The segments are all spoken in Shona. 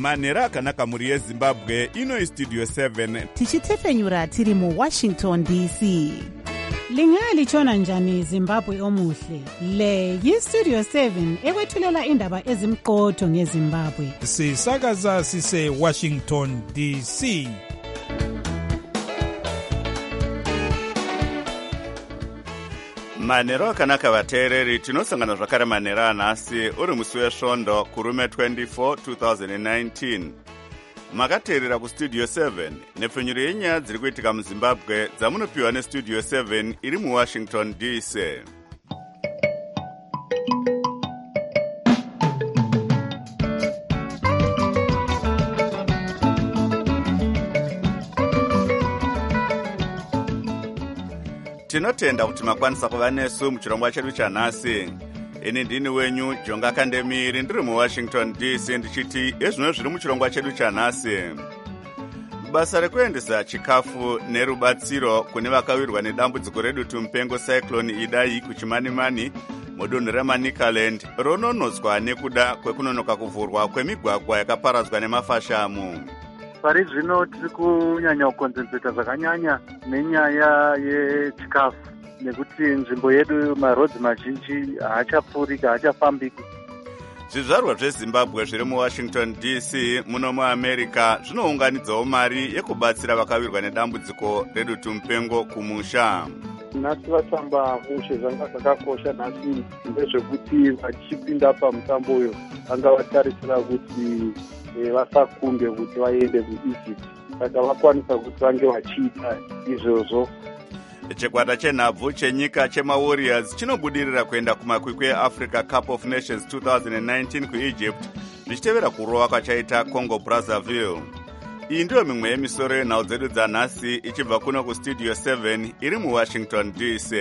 manhero akanaka mhuri yezimbabwe. Ino Studio 7 tichitefenyura tiri muWashington DC. Lingalitshona njani Zimbabwe omuhle? Le yiStudio 7 ekwethulela indaba ezimqotho ngeZimbabwe. Sisakaza sise Washington DC. manhero akanaka vateereri, tinosangana zvakare manhero anhasi uri musi wesvondo kurume 24 2019. Makateerera kuStudio 7 nepfenyuro yenyaya dziri kuitika muZimbabwe dzamunopiwa neStudio 7 iri muWashington DC. Tinotenda kuti makwanisa kuva nesu muchirongwa chedu chanhasi. Ini ndini wenyu Jonga Kandemiri, ndiri muWashington DC ndichiti ezvino zviri muchirongwa chedu chanhasi. Basa rekuendesa chikafu nerubatsiro kune vakawirwa nedambudziko redutu mupengo cyclone Idai kuchimanimani mudunhu reManicaland rononodzwa nekuda kwekunonoka kuvhurwa kwemigwagwa yakaparadzwa nemafashamu. Pari zvino tiri kunyanya kukonzenzeta zvakanyanya nenyaya yechikafu nekuti nzvimbo yedu marodzi mazhinji haachapfuriki, haachafambiki. Zvizvarwa zveZimbabwe zviri muWashington DC muno muAmerica zvinounganidzawo mari yekubatsira vakawirwa nedambudziko redutu mupengo kumusha. Nhasi vatamba mushe zvanga zvakakosha nhasi ndezvekuti vachipinda pamutambo uyo vanga vatarisira kuti vasakunde kuti vaende kuEgypt, saka vakwanisa kuti vange vachiita izvozvo. Chikwata chenhabvu chenyika chemaWarriors chinobudirira kuenda kumakwikwi eAfrica Cup of Nations 2019 kuEgypt zvichitevera kurova kwachaita Congo Brazzaville. Iyi ndiyo mimwe yemisoro yenhau dzedu dzanhasi ichibva kuno kuStudio 7 iri muWashington DC.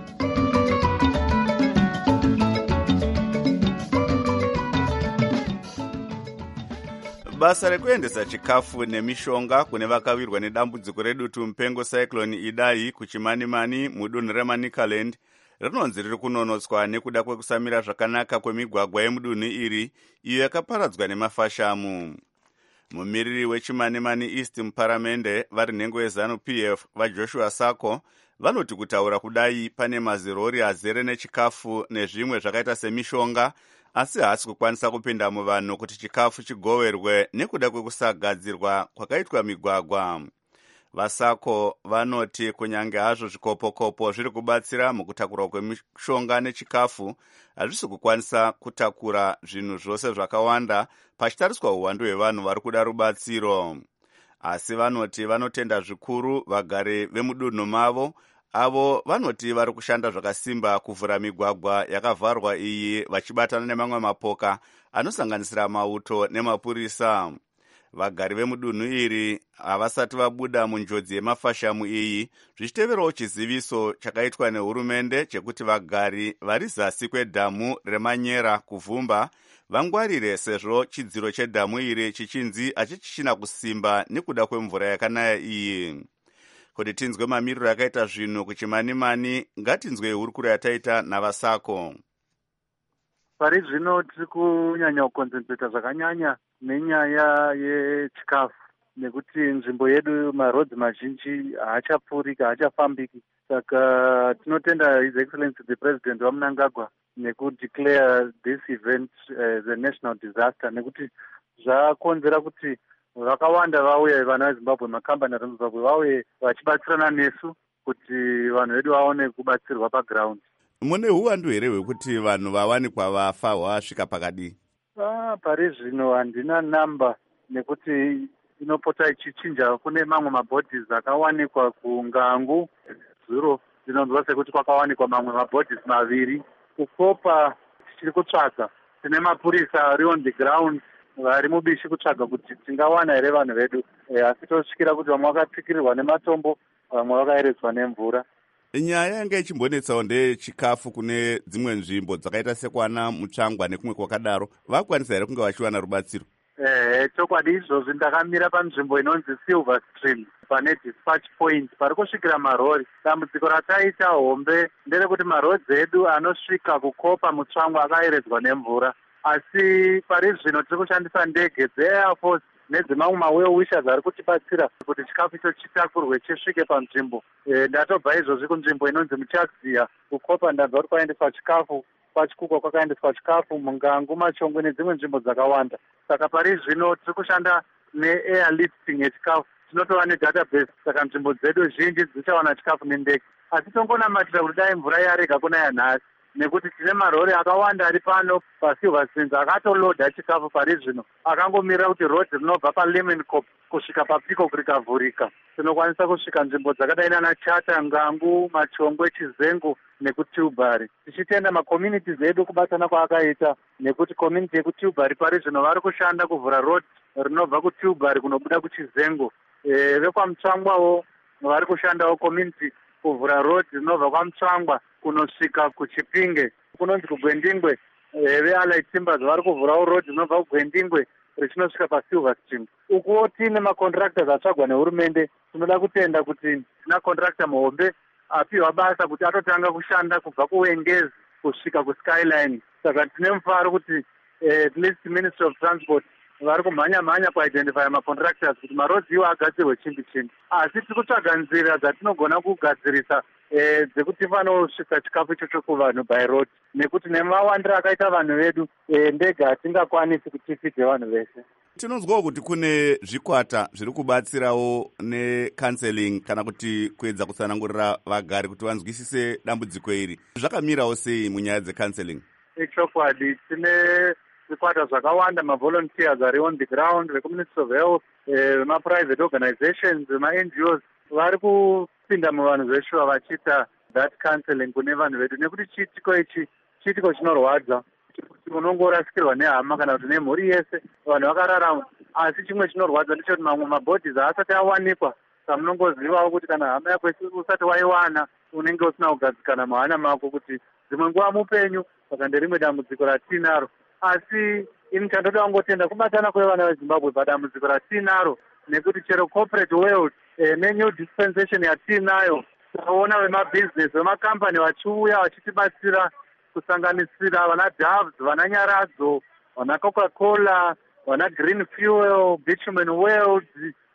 Basa rekuendesa chikafu nemishonga kune vakawirwa nedambudziko redutu mupengo cyclone Idai kuchimanimani mudunhu reManicaland rinonzi riri kunonotswa nekuda kwekusamira zvakanaka kwemigwagwa yemudunhu iri iyo yakaparadzwa nemafashamu. Mumiriri wechimanimani East muparamende vari nhengo yeZANU-PF vaJoshua Sako vanoti kutaura kudai pane mazirori azere nechikafu nezvimwe zvakaita semishonga, asi haasi kukwanisa kupinda muvanhu kuti chikafu chigoverwe nekuda kwekusagadzirwa kwakaitwa migwagwa. Vasako vanoti kunyange hazvo zvikopokopo zviri kubatsira mukutakurwa kwemishonga nechikafu, hazvisi kukwanisa kutakura zvinhu zvose zvakawanda pachitariswa uwandu hwevanhu vari kuda rubatsiro. Asi vanoti vanotenda zvikuru vagari vemudunhu mavo, avo vanoti vari kushanda zvakasimba kuvhura migwagwa yakavharwa iyi vachibatana nemamwe mapoka anosanganisira mauto nemapurisa. Vagari vemudunhu iri havasati vabuda munjodzi yemafashamu iyi, zvichiteverawo chiziviso chakaitwa nehurumende chekuti vagari vari zasi kwedhamu reManyera kuvhumba vangwarire sezvo chidziro chedhamu iri chichinzi hachichina kusimba nekuda kwemvura yakanaya iyi. Kuti tinzwe mamiriro yakaita zvinhu kuchimanimani, ngatinzwe hurukuro yataita naVasako. Pari zvino tiri kunyanya kukonzenzeta zvakanyanya nenyaya yechikafu nekuti nzvimbo yedu marodzi mazhinji haachapfuriki, haachafambiki. Saka tinotenda His Excellency the President waMnangagwa nekudeclare this event as a national disaster, nekuti zvakonzera kuti vakawanda vauye vana veZimbabwe, makambani eZimbabwe vauye vachibatsirana nesu kuti vanhu vedu vaone kubatsirwa paground. Mune huwandu here hwekuti vanhu vawanikwa vafa hwasvika pakadii? Pari zvino handina namba nekuti inopota ichichinja. Kune mamwe mabodies akawanikwa kuNgangu Zuro, ndinonzwa sekuti kwakawanikwa mamwe mabodies maviri. Kukopa tichiri kutsvaga, tine mapurisa ari on the ground vari mubishi kutsvaga kuti tingawana here vanhu vedu, asi tosvikira kuti vamwe vakatsikirirwa nematombo, vamwe vakaeredzwa nemvura. Nyaya yanga ichimbonetsawo ndeyechikafu kune dzimwe nzvimbo dzakaita sekwana Mutsvangwa nekumwe kwakadaro, vakwanisa here kunge vachiwana rubatsiro? Chokwadi izvozvi ndakamira panzvimbo inonzi Silver Stream pane dispatch point pari kusvikira marori. Dambudziko rataita hombe nderekuti marodzi edu anosvika kukopa Mutsvangwa akaeredzwa nemvura. asi pari zvino tiri kushandisa ndege dzeair force nedzimamwe mawellwishers ari kutibatsira kuti chikafu icho chitakurwe chisvike panzvimbo. Ndatobva izvozvi kunzvimbo inonzi muchakziya kukopa ndabva kuti kwaendeswa chikafu, pachikukwa kwakaendeswa chikafu, mungangu, machongwe nedzimwe nzvimbo dzakawanda. Saka pari zvino tiri kushanda neairlifting yechikafu, tinotova nedatabase, saka nzvimbo dzedu zhinji dzichawana chikafu nendege. Asi tongonamatira kuti dai mvura yarega kunaya nhasi, nekuti tine marori akawanda ari pano pasilver springs akatolodha chikafu pari zvino, akangomirira kuti road rinobva paLemoncop kusvika paPeacock rikavhurika. Tinokwanisa kusvika nzvimbo dzakadai nana Chata, Ngangu, Machongwe, Chizengo nekuTilbury, tichitenda macommunities edu kubatana kwaakaita, nekuti community yekuTilbury pari zvino vari kushanda kuvhura road rinobva kuTilbury kunobuda kuChizengo. VekwaMutsvangwawo vari kushandawo community kuvhura road rinobva kwaMutsvangwa kunosvika kuChipinge. Kunonzi kuGwendingwe, veAllied Timbers vari kuvhurawo road rinobva kuGwendingwe richinosvika paSilver Spring. Ukuwo tine macontractors atsvagwa nehurumende. Tinoda kutenda kuti tina contractor muhombe apiwa basa kuti atotanga kushanda kubva kuWengezi kusvika kuSkyline. Saka tine mufaro kuti at least Ministry of Transport vari kumhanya kuidentify macontractors kuti maroads iwo agadzirwe chimbi. Asi tiri kutsvaga nzira dzatinogona kugadzirisa dzekuti tifanosvika chikafu ichocho kuvanhu by road, nekuti nemawandiro akaita vanhu vedu ndege hatingakwanisi kuti tifidhe vanhu vese. Tinonzwawo kuti kune zvikwata zviri kubatsirawo necounseling kana kuti kuedza kutsanangurira vagari kuti vanzwisise dambudziko iri. Zvakamirawo sei munyaya dzecounseling? Ichokwadi, tine zvikwata zvakawanda, mavolunteers ari on the ground, veku-Ministry of Health, vema-private organizations, vema-NGOs vari kupinda muvanhu veshuwa vachiita that counseling kune vanhu vedu, nekuti chiitiko chinorwadza, unongorasikirwa nehama kana kuti nemhuri yese, vanhu vakararama. Asi chimwe chinorwadza ndechoti mamwe mabodies haasati awanikwa. Samunongozivawo kuti kana hama yako usati waiwana unenge usina kugadzikana muhana mako kuti dzimwe nguva mupenyu, saka nderimwe dambudziko ratinaro. Asi ini chandoda kungotenda kubatana kwevana veZimbabwe padambudziko ratinaro, nekuti chero corporate world nenew dispensation yatinayo, taona vemabhizinesi, vemakampanyi vachiuya vachitibatsira, kusanganisira vana Doves, vana Nyaradzo, vana Coca-Cola, vana Green Fuel, Bitumen World,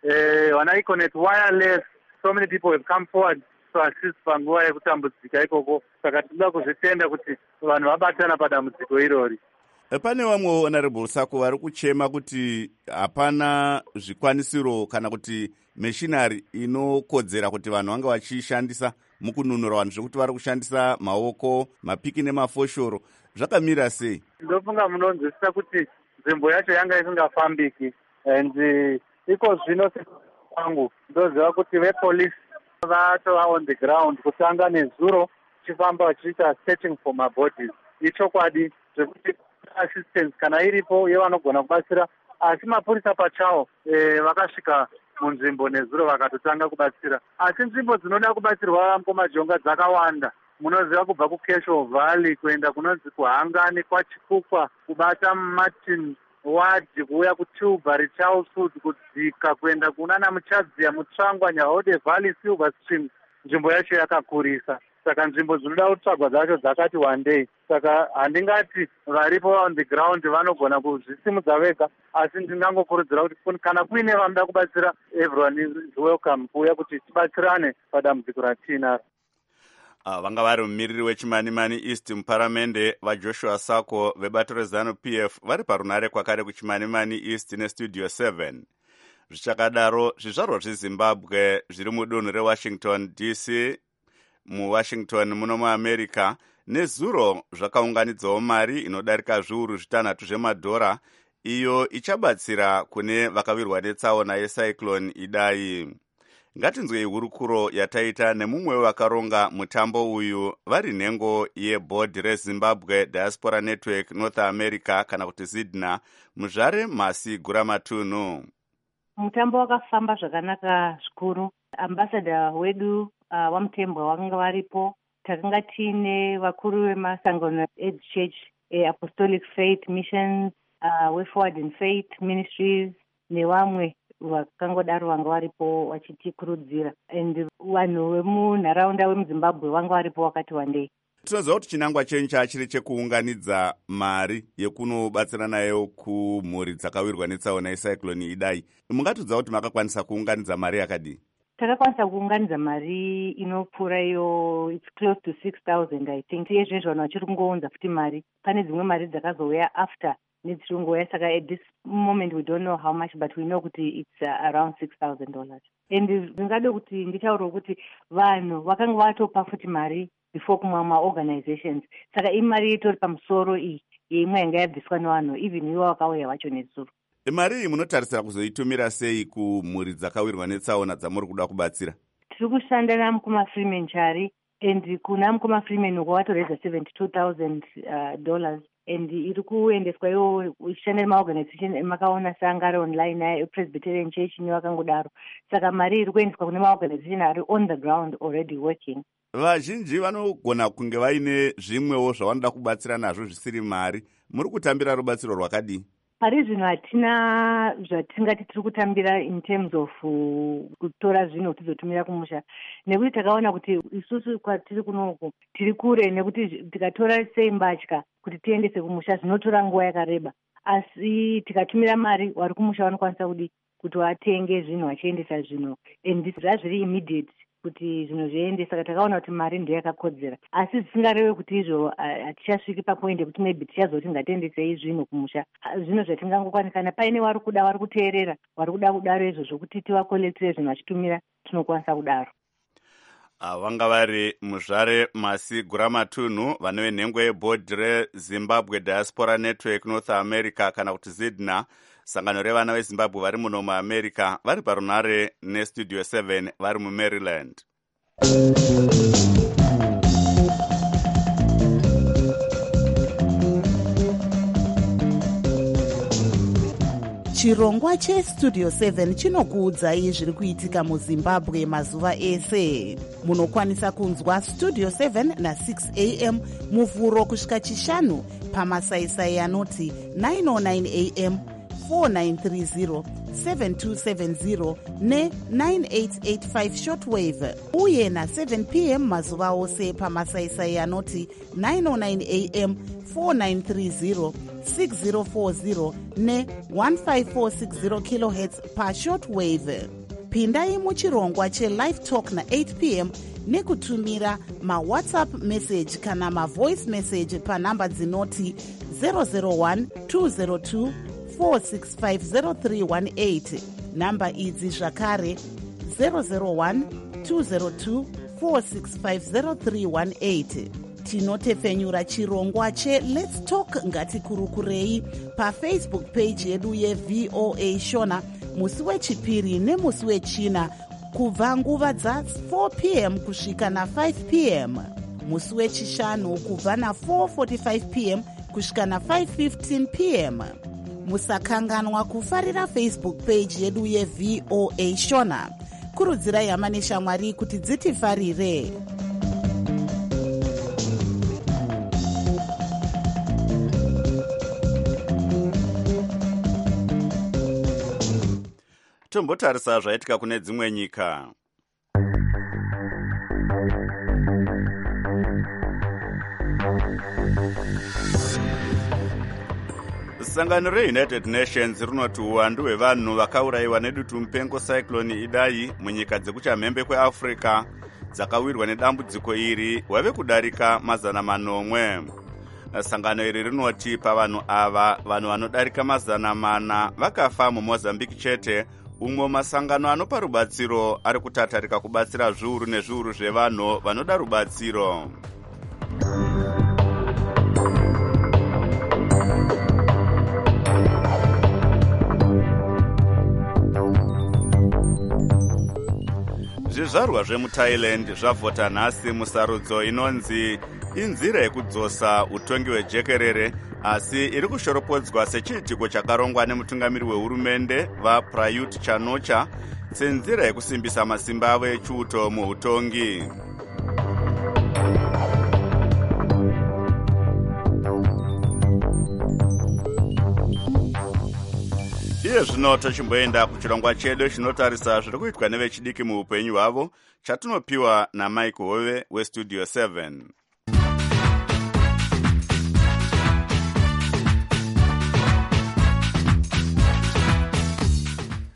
vana Econet Wireless. So many people have come forward to assist panguva yekutambudzika ikoko. Saka tinoda kuzvitenda kuti vanhu vabatana padambudziko irori. Pane vamwe honorable Sako vari kuchema kuti hapana zvikwanisiro kana kuti machinery inokodzera kuti vanhu vanga vachishandisa mukununura vanhu, zvekuti vari kushandisa maoko, mapiki nemafoshoro. Zvakamira sei? Ndofunga munonzwisisa kuti nzvimbo yacho yanga isingafambiki, and iko zvino kwangu ndoziva kuti vepolice vatova on the ground kutanga nezuro chifamba vachiita searching for my bodies. Ichokwadi zvekuti assistance kana iripo yevanogona kubatsira, asi mapurisa pachawo vakasvika munzvimbo nezuro vakatotanga kubatsira. Asi nzvimbo dzinoda kubatsirwa komajonga dzakawanda. Munoziva kubva kuCashel Valley kuenda kunonzi kuHangani, kwaChikukwa, kubata Martin Ward, kuuya kuTilbury, Charleswood, kudzika kuenda kunana Muchadzia, Mutsvangwa, Nyahode Valley, Silver Spring. Nzvimbo yacho yakakurisa. Saka nzvimbo dzinoda kutsvagwa dzacho dzakati wandei. Saka handingati varipo on the ground vanogona kuzvisimudza vega, asi ndingangokurudzira kuti kana kuine vanoda kubatsira, everyone is welcome kuuya kuti tibatsirane padambudziko ratinaro. Vanga vari mumiriri weChimanimani East muparamende vaJoshua Sako vebato reZanu PF vari parunare kwakare kuChimanimani East neStudio 7. Zvichakadaro, zvizvarwa zveZimbabwe zviri mudunhu reWashington DC muWashington muno muAmerica nezuro zvakaunganidzawo mari inodarika zviuru 6 zvemadhora iyo ichabatsira kune vakawirwa netsaona yecyclone Idai. Ngatinzwei hurukuro yataita nemumwe wevakaronga mutambo uyu vari nhengo yeboard reZimbabwe Diaspora Network North America kana kuti ZIDNA, Muzvare Masi Guramatunhu. Mutambo wakafamba zvakanaka zvikuru. Ambassador wedu waMutembwe vakanga varipo. Takanga tine vakuru vemasangano Aid Church, Apostolic Faith Missions, Way Forward in Faith Ministries nevamwe vakangodaro vanga varipo vachitikurudzira, and vanhu vemunharaunda vemuZimbabwe vanga varipo wakati wandei. Tinoziva kuti chinangwa chenyu chachiri chekuunganidza mari yekunobatsira nayo kumhuri dzakawirwa netsaona yecyclone Idai. Mungatudza kuti makakwanisa kuunganidza mari yakadii? Takakwanisa kuunganidza mari inopfuura iyo, it's close to 6,000 I think. Izvezvo vanhu vachiri kungounza futi mari. Pane dzimwe mari dzakazouya after nedziri kungouya, saka at this moment we don't know how much, but we know kuti it's around $6,000. And ndingade kuti nditaure kuti vanhu vakanga vatopa futi mari before kumwe maorganizations, saka imari itori pamusoro iyi yeimwe yanga yabviswa nevanhu, even ivo vakauya vacho nezuro. Mari iyi munotarisira kuzoitumira sei kumhuri dzakawirwa netsaona dzamuri kuda kubatsira? Tiri kushanda naMukoma Freeman Chari, and kuna Mukoma Freeman wakatoreza $72,000, and iri kuendeswa iwo ishanda nemaorganization emakaona sangari online Presbyterian Church nevakangodaro. Saka mari iri kuendeswa kune maorganization ari on the ground already working. Vazhinji vanogona kunge vaine zvimwewo zvavanoda kubatsira nazvo zvisiri mari. Muri kutambira rubatsiro rwakadii? Pari zvino hatina zvatingati tiri kutambira in terms of kutora zvinhu tizotumira kumusha, nekuti takaona kuti isusu kwatiri kunoku tiri kure, nekuti tikatora sei mbatya kuti tiendese kumusha zvinotora nguva yakareba, asi tikatumira mari vari kumusha vanokwanisa kuti vatenge zvinhu vachiendesa zvinhu, and zvazviri immediate kuti zvinhu zviende. Saka takaona kuti mari ndiyo yakakodzera, asi zvisingareve kuti izvo hatichasviki papoindi kuti maybe tichazoti ngatiendesei zvinhu kumusha. Zvinhu zvatingangokwanisana, paine vari kuda, vari kuteerera, vari kuda kudaro izvo zvokuti tivakoletire zvinhu vachitumira, tinokwanisa kudaro. Vanga vari Muzvare Masi Guramatunhu, vane venhengwe yebhodhi reZimbabwe Diaspora Network North America kana kuti ZIDNA, sangano revana veZimbabwe vari muno muAmerica, vari parunare neStudio 7 vari muMaryland. Chirongwa cheStudio 7 chinokuudzai zviri kuitika muZimbabwe mazuva ese. Munokwanisa kunzwa Studio 7 na6 am muvhuro kusvika chishanu pamasaisai anoti 909 am, 4930, 7270 ne9885 shortwave, uye na7 pm mazuva ose pamasaisai anoti 909 am, 4930, 6040 ne1546 kHz pashortwave. Pindai muchirongwa chelive talk na8 pm nekutumira mawhatsapp message kana mavoice message panhamba dzinoti 001 202 4650318. Namba idzi zvakare 001 202 4650318. Tinotepfenyura chirongwa cheLet's Talk Ngatikurukurei paFacebook page yedu yeVOA Shona musi wechipiri nemusi wechina kubva nguva dza4 pm kusvika na5 pm, musi wechishanu kubva na4:45 pm kusvika na5:15 pm. Musakanganwa kufarira Facebook page yedu yeVOA Shona. Kurudzirai hama neshamwari kuti dzitifarire. Tombotarisa zvaitika kune dzimwe nyika. Sangano reUnited Nations rinoti uwandu hwevanhu vakaurayiwa nedutu mupengo cyclone Idai munyika dzekuchamhembe kweAfrica dzakawirwa nedambudziko iri hwave kudarika 400. Sangano iri rinoti pavanhu ava, vanhu vanodarika 400 vakafa muMozambique chete, umwe masangano anopa rubatsiro ari kutatarika kubatsira zviuru nezviuru zvevanhu vanoda rubatsiro. Zvizvarwa zvemuThailand zvavhota nhasi musarudzo inonzi inzira yekudzosa utongi hwejekerere, asi iri kushoropodzwa sechiitiko chakarongwa nemutungamiri wehurumende vaPrayut Chan-ocha senzira yekusimbisa masimba avo echiuto muutongi. Iye zvino tochimboenda kuchirongwa chedu chinotarisa zviri kuitwa nevechidiki muupenyu hwavo, chatinopiwa naMike Hove weStudio 7.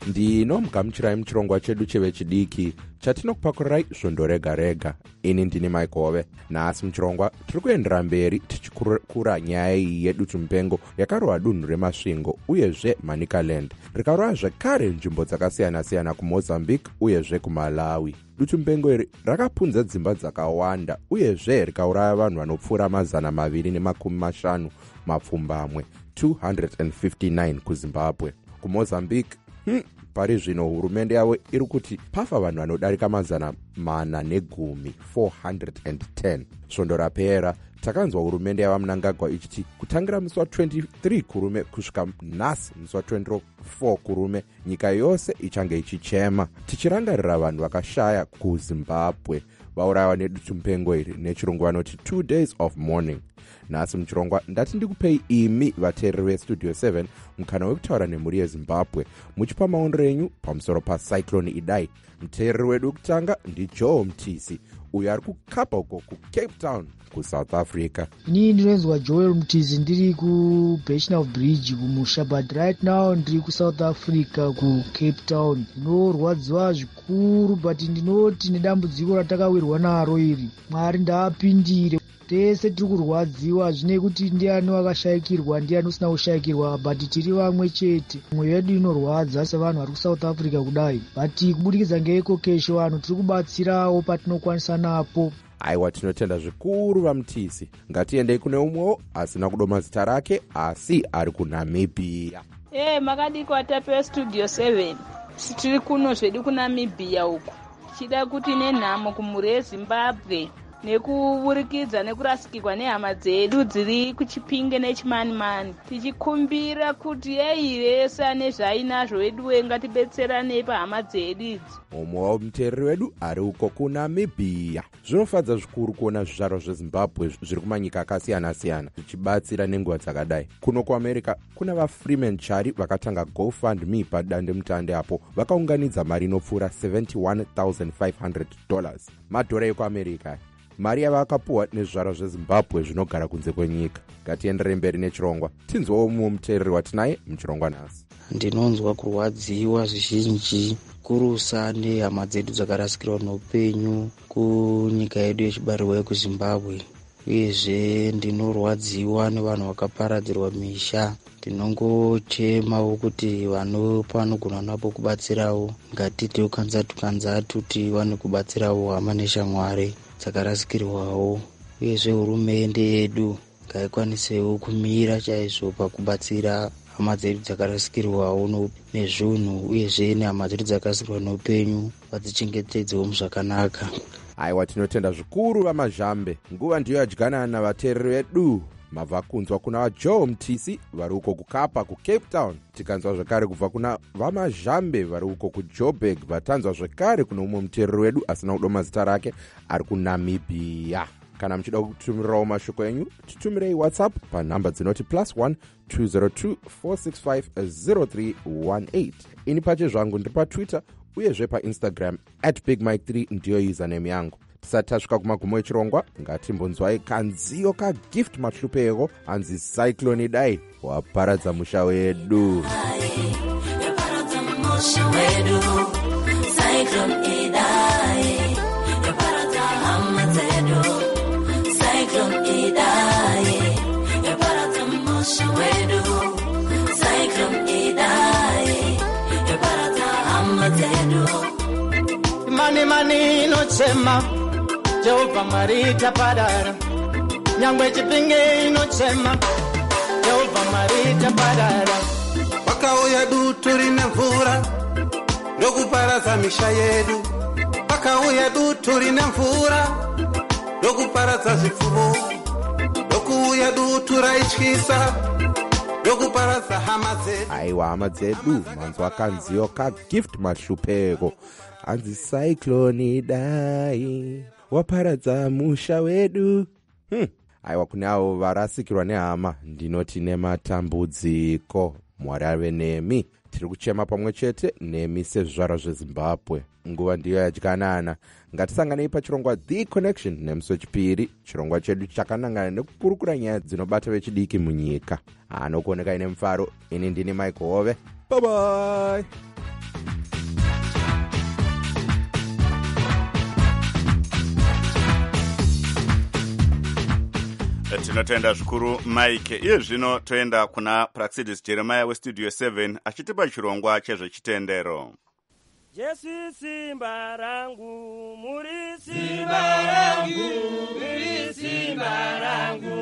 ndinomugamuchirai muchirongwa chedu chevechidiki chatinokupakurai svondo rega rega. Ini ndini Mike Hove. Nhasi muchirongwa tiri kuendera mberi tichikura nyaya iyi yedutu mupengo yakarova dunhu remasvingo uyezve Manicaland, rikarova zvekare nzvimbo dzakasiyana-siyana kuMozambique uyezve kuMalawi. Dutu mupengo iri rakapunza dzimba dzakawanda uyezve rikauraya vanhu vanopfuura 250 mapfumbamwe 259 kuZimbabwe. KuMozambique pari zvino hurumende yavo iri kuti pafa vanhu vanodarika 410 410. Svondo rapera takanzwa hurumende yava Mnangagwa ichiti kutangira musi wa23 kurume kusvika nhasi musi wa24 kurume nyika yose ichange ichichema tichirangarira vanhu vakashaya kuZimbabwe vaurayiwa nedutu mupengo iri, nechirungu vanoti 2 days of mourning. Nhasi muchirongwa ndati ndikupei imi vateereri vestudio 7 mukana wekutaura nemhuri yeZimbabwe muchipa maonero enyu pamusoro pacyclone Idai. Muteereri wedu wekutanga ndiJoe Mtisi, uyo ari kukapa uko kuCape Town kuSouth Africa. Ini ndinonzwa Joel Mtisi, ndiri kuBasinal Bridge kumusha, but right now ndiri kuSouth Africa kuCape Town. Ndinorwadziwa zvikuru, but ndinoti nedambudziko ratakawirwa naro iri, Mwari ndaapindire. Tese tiri kurwadziwa, zvine kuti ndiani wakashayikirwa ndiani usina kushayikirwa, but tiri vamwe chete. Mwoyo yedu inorwadza sevanhu vari kuSouth Africa kudai, but kubudikidza ngeekokesho vanhu tiri kubatsirawo patinokwanisa napo. Aiwa, tinotenda zvikuru vaMtisi. Ngatiendei kune umwewo asina kudoma zita rake asi ari kuNamibia. Makadiko atapewa studio 7 tiri kuno zvedu kuNamibia uku, tichida kuti nenhamo kumhuri yeZimbabwe nekuburikidza nekurasikirwa nehama dzedu dziri kuChipinge neChimanimani, tichikumbira kuti rese ane zvainazvo wedu ngatibetseranei pahama dzedu idzi. Mumwe wavo muteereri wedu ari uko kuNamibia. Zvinofadza zvikuru kuona zvizvarwa zveZimbabwe zviri kumanyika akasiyana-siyana zvichibatsira nenguva dzakadai. Kuno kuAmerica kuna vaFreeman Chari vakatanga GoFundMe padandemutande apo vakaunganidza mari inopfuura $71,500 madhora ekuAmerica. Mari yavakapuwa nezvizvarwa zveZimbabwe zvinogara kunze kwenyika. Ngatienderei mberi nechirongwa tinzwawo mumwe muteereri watinaye muchirongwa nhasi. Ndinonzwa kurwadziwa zvizhinji kurusa nehama dzedu dzakarasikirwa neupenyu kunyika yedu yechibarirwa yekuZimbabwe, uyezve ndinorwadziwa nevanhu vakaparadzirwa misha. Ndinongochemawo kuti vanopa vanogona napo kubatsirawo, ngatitewo kanzatu kuti vane kubatsirawo hama neshamwari dzakarasikirwawo, uyezve hurumende yedu ngaikwanisewo kumira chaizvo pakubatsira hama dzedu dzakarasikirwawo nezvunhu, uyezve nehama dzedu dzakarasikirwa neupenyu vadzichengetedzewo zvakanaka. Aiwa, tinotenda zvikuru vaMazhambe. Nguva ndiyo yadyana navateereri vedu. Mabva kunzwa kuna vaJoe Mtisi vari uko kukapa kuCape Town, tikanzwa zvekare kubva kuna vaMazhambe vari uko kuJoburg, vatanzwa zvekare kuna umwe muteereri wedu asina kudoma zita rake ari kuNamibia. Kana muchida kutumirawo mashoko enyu, titumirei WhatsApp panhamba dzinoti +1 202 465 0318. Ini pache zvangu ndiri paTwitter uyezve paInstagram @BigMike3 ndiyo username yangu. Tisati tasvika kumagumo echirongwa, ngatimbonzwai kanziyo kaGift Mahlupeko anzi Cyclone Idai waparadza musha wedu. Cyclone Idai yaparadza hama dzedu. Cyclone Idai yaparadza musha wedu. Cyclone Idai yaparadza hama dzedu. Mani inochema, Jehovha Mwari taparara. Nyangwe Chipinge inochema, Jehovha Mwari taparara. Pakauya dutu rine mvura ndokuparadza misha yedu. Pakauya dutu rine mvura ndokuparadza zvipfuwo. Ndokuuya dutu raityisa ndokuparadza hama dzedu. Aiwa, hama dzedu, manzwa kanziyo kaGift Mahlupeko anzi Cyclone Idai waparadza musha wedu. Aiwa, kune avo varasikirwa nehama ndinoti nematambudziko, Mwari ave nemi. Tiri kuchema pamwe chete nemi sezvizvarwa zveZimbabwe. Nguva ndiyo yadyanana. Ngatisanganei pachirongwa The Connection nemusi wechipiri, chirongwa chedu chakanangana nekukurukura nyaya dzinobata vechidiki munyika. Anokuoneka ine mufaro. Ini ndini Mike Hove. Bye bye. Tinotenda zvikuru Mike. Iye zvino toenda kuna Praxidis Jeremiah westudio 7 achitipa chirongwa chezvechitendero. Jesu simba rangu, muri simba rangu, muri simba rangu,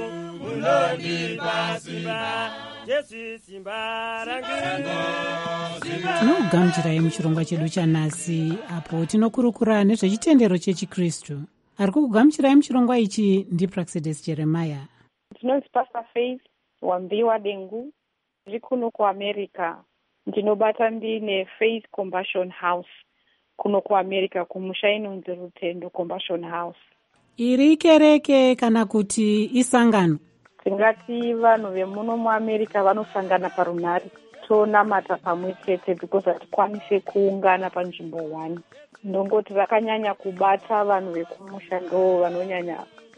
munondipa simba. Jesu simba rangu. Tinokugamuchirai muchirongwa chedu chanhasi apo tinokurukura nezvechitendero chechikristu. Ari kukugamuchirai muchirongwa ichi ndiPraxidis Jeremiah. Tinonzi Pastor Faith Wambiwa Dengu, ndiri kuno kuAmerica. Ndinobata ndine Faith Compassion House kuno kuAmerica, kumusha inonzi Rutendo Compassion House. Iri kereke kana kuti isangano? Tingati vanhu vemuno muAmerica vanosangana parunhare tonamata pamwe chete because hatikwanise kuungana panzvimbo 1. Ndongoti vakanyanya kubata vanhu vekumusha ndo vanonyanya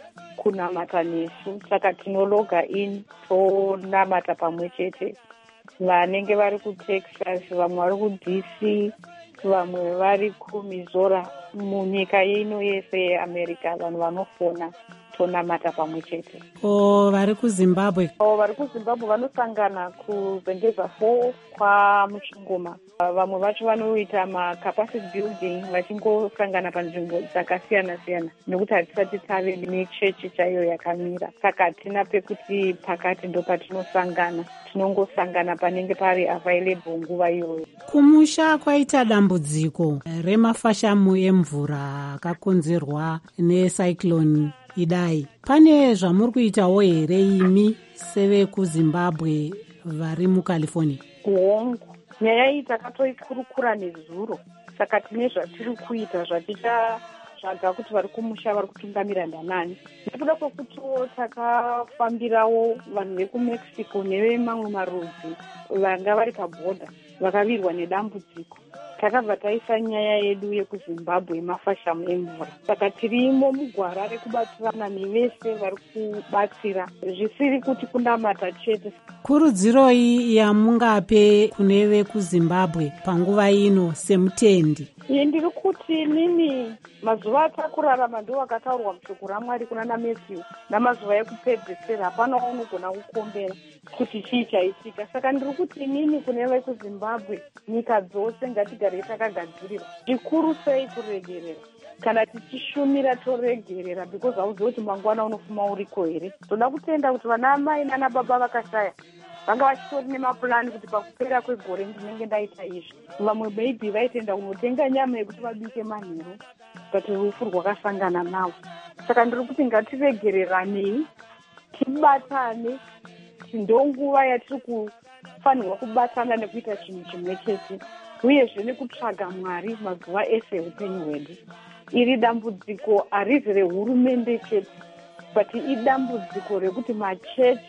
kunamata nesu, saka tinologa in tonamata pamwe chete. Vanenge vari kuTexas, vamwe vari kuDC, vamwe vari kuMizora, munyika ino yese yeAmerica vanhu vanofona tonamata pamwe chete. Vari kuZimbabwe? Vari kuZimbabwe vanosangana kuZengeza 4 kwaMuchingoma. Vamwe vacho vanoita macapacity building vachingosangana panzvimbo dzakasiyana-siyana nekuti hatisati tave nechechi chaiyo yakamira, saka hatina pekuti pakati ndo patinosangana, tinongosangana panenge pari available nguva iyoyo. Kumusha kwaita dambudziko remafashamu emvura akakonzerwa necyclone Idai. Pane zvamuri kuitawo here imi sevekuZimbabwe vari muCalifornia? Hongu, nyaya iyi takatoikurukura nezuro, saka tine zvatiri kuita zvatichatsvaga kuti vari kumusha vari kutungamira ndanani. Nekuda kwekutiwo takafambirawo vanhu vekuMexico nevemamwe marudzi vanga vari pabhodha vakavirwa nedambudziko. Takabva taisa nyaya yedu yekuZimbabwe mafashamu emvura, saka tirimo mugwara rekubatsirana nevese vari kubatsira, zvisiri kuti kunamata chete. Kurudziroi yamungape kune vekuZimbabwe panguva ino semutendi? Ndiri kuti nini mazuva atakurarama ndo akataurwa mushoko raMwari kuna naMathew, namazuva ekupedzisira hapana unogona kukombera kuti chii chaitika. Saka ndiri kuti nini kune vekuZimbabwe, nyika dzose ngatigare takagadzirira, zvikuru sei kuregerera. Kana tichishumira toregerera, because hauzivi kuti mangwana unofuma uriko here. Toda kutenda kuti vana mai nana baba vakashaya vanga vachitori nemapurani kuti pakupera kwegore ndinenge ndaita izvi. Vamwe maybe vaitenda kunotenga nyama yekuti vabike manheru, but rufu rwakasangana navo. Saka ndiri kuti ngatiregereranei, tibatane, ndonguva yatiri kufanirwa kubatana nekuita chinhu chimwe chete, uyezve nekutsvaga Mwari mazuva ese upenyu hwedu. Iri dambudziko harizi rehurumende chete, but idambudziko rekuti machechi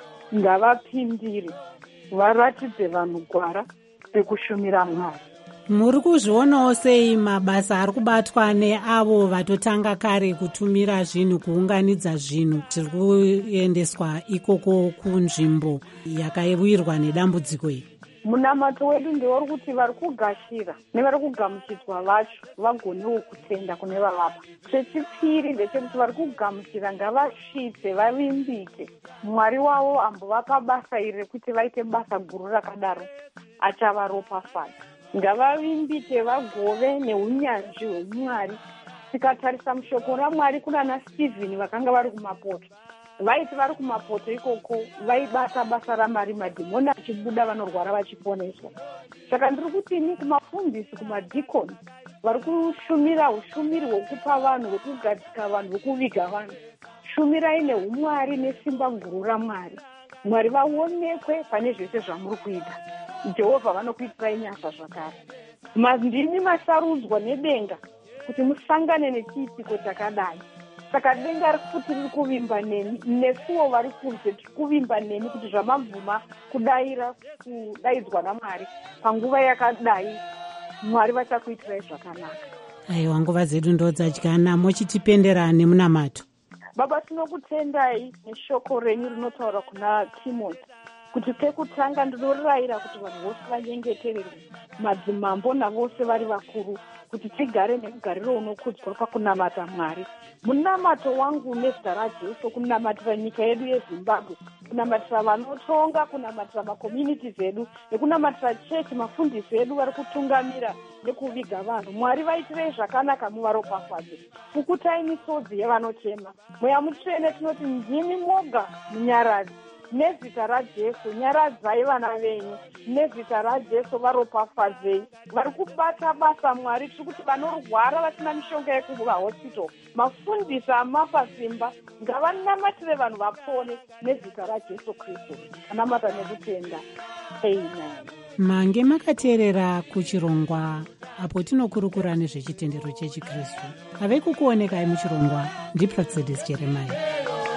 ngavapindire, varatidze vanhu gwara rekushumira Mwari. Muri kuzvionawo sei mabasa ari kubatwa neavo vatotanga kare kutumira zvinhu, kuunganidza zvinhu zviri kuendeswa ikoko kunzvimbo yakawirwa nedambudziko iri? Munamato wedu ndeuri kuti vari kugashira nevari kugamuchidzwa vacho vagonewo kutenda kune vavapa. Chechipiri ndechekuti vari kugamuchira ngavasvitse, vavimbike. Mwari wavo ambovapa basa iri rekuti vaite basa guru rakadaro, achavaropafadza. Ngavavimbike vagove neunyanzvi hweMwari. Tikatarisa mushoko raMwari kuna naStephen vakanga vari kumapoto, vaiti vari kumapoto ikoko vaibata basa raMwari, madhimoni achibuda, vanorwara vachiponeswa. Saka ndiri kuti ni kumafundisi, kumadhikoni vari kushumira ushumiri hwekupa vanhu, hwekugadzika vanhu, hwekuviga vanhu, shumirai neumwari nesimba guru raMwari. Mwari vaonekwe pane zvese zvamuri kuita. Jehovha vanokuitirai nyasha zvakare. Ndimi masarudzwa nedenga kuti musangane nechiitiko chakadai. Saka denga rikuti riri kuvimba nemi, nesuwo vari kunze tiri kuvimba nemi kuti zvamabvuma kudaidzwa naMwari panguva yakadai, Mwari vachakuitirai zvakanaka. Aiwa, nguva dzedu ndo dzadyana, mochitipendera nemunamato. Baba, tinokutendai neshoko renyu rinotaura kuna Timothy kuti pekutanga ndinorayira kuti vanhu vose vanyengetererwe, madzimambo navose vari vakuru, kuti tigare nemugariro unokudzwa pakunamata Mwari. Munamato wangu nezita raJesu, kunamatira nyika yedu yeZimbabwe, kunamatira vanotonga, kunamatira makomunitizi edu, nekunamatira chechi, mafundisi edu vari kutungamira nekuviga vanhu. Mwari vaitirei zvakanaka, muvaropafadze. Pukutai misodzi yevanochema. Mweya Mutsvene tinoti ndimi moga munyaradzi. Nezita raJesu nyaradzai vana venyu, nezita raJesu varopafadzei. Vari kubata basa Mwari, tiri kuti vanorwara vasina mishonga yekuvahospital, mafundisi amapa simba, ngavanamatire vanhu vapone nezita raJesu Kristu. Anamata nekutenda. Amen. Mange makateerera kuchirongwa apo tinokurukura nezvechitendero chechikristu. Ave kukuonekai muchirongwa ndiPraxedis Jeremiah.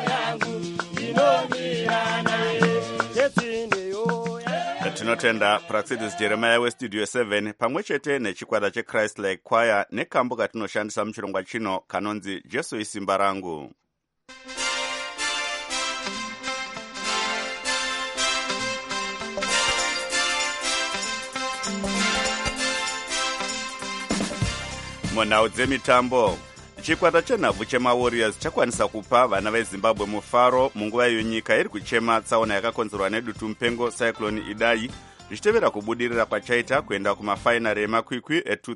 Tinotenda Praxedis Jeremiah westudio 7 pamwe chete nechikwata cheChrist Like Choir nekambo katinoshandisa muchirongwa chino kanonzi Jesu isimba rangu. Munhau dzemitambo, chikwata chenhabvu chemawarriors chakwanisa kupa vana vezimbabwe mufaro munguva iyo nyika iri kuchema tsaona yakakonzerwa nedutu mupengo cyclone Idai, zvichitevera kubudirira kwachaita kuenda kumafainari emakwikwi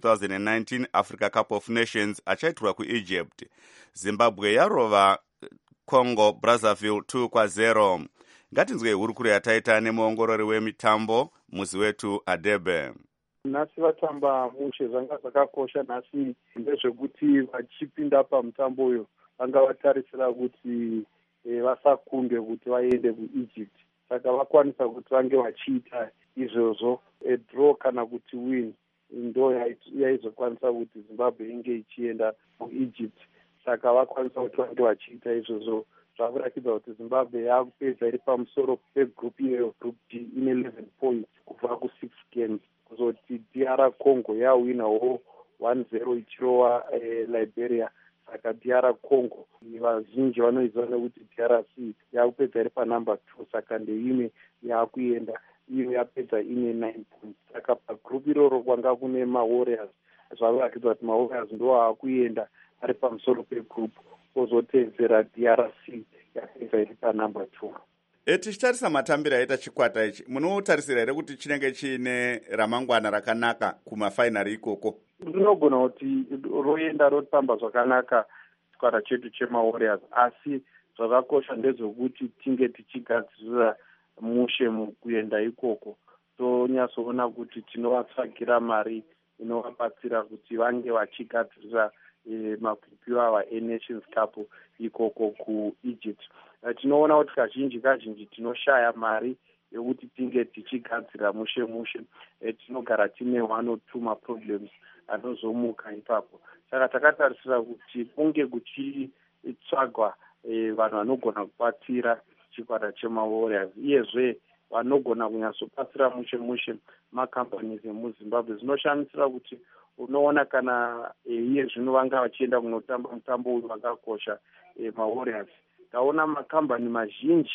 e2019 Africa Cup of Nations achaitirwa kuEgypt. Zimbabwe yarova Congo Brazzaville 2-0. Ngatinzwei hurukuro yataita nemuongorori wemitambo muzi wetu Adebe. Nhasi vatamba mushe zvanga zvakakosha nhasi ndezvekuti vachipinda pamutambo uyo vanga vatarisira kuti vasakunde kuti vaende kuEgypt, saka vakwanisa kuti vange vachiita izvozvo. Draw kana kuti win ndo yaizokwanisa kuti Zimbabwe inge ichienda kuEgypt, saka vakwanisa kuti vange vachiita izvozvo. Zvakurakidza kuti Zimbabwe yakupedza iri pamusoro pegroup iyoyo, group D, ine 11 points kubva ku6 games. Kuzoti DR Congo yawinawo 1-0 ichirova Liberia, saka DR Congo vazhinji vanoiziva nekuti DRC yakupedza iri panumber 2, saka ndeimwe yakuenda iyo yapedza ine 9 points. Saka pagroup iroro kwanga kune maWarriors, zvavarakidza kuti maWarriors ndo akuenda ari pamusoro pegroup, kozotevera DRC yapedza iri panumber 2. Tichitarisa matambiro aita chikwata ichi, munotarisira here kuti chinenge chiine ramangwana rakanaka kumafainari ikoko? Rinogona kuti roenda rotamba zvakanaka chikwata chetu chemaWarriors, asi zvakakosha ndezvekuti tinge tichigadzirira mushe mukuenda ikoko. Tonyatsoona kuti tinovatsvagira mari inovabatsira kuti vange vachigadzirira makwikwi ava eNations Cup ikoko kuEgypt. Tinoona kuti kazhinji tinoshaya mari yekuti tinge tichigadzira mushe. Tinogara tine 1 or 2 maproblems anozomuka ipapo, saka takatarisira kuti kunge kuchitsvagwa vanhu vanogona kubatsira chikwata chemaWarriors, iyezve vanogona kunyatsobatsira mushe macompanies emuZimbabwe. Zvinoshamisira kuti unoona kana iye zvino vanga vachienda kunotamba mutambo uyu wakakosha maWarriors, taona makambani mazhinji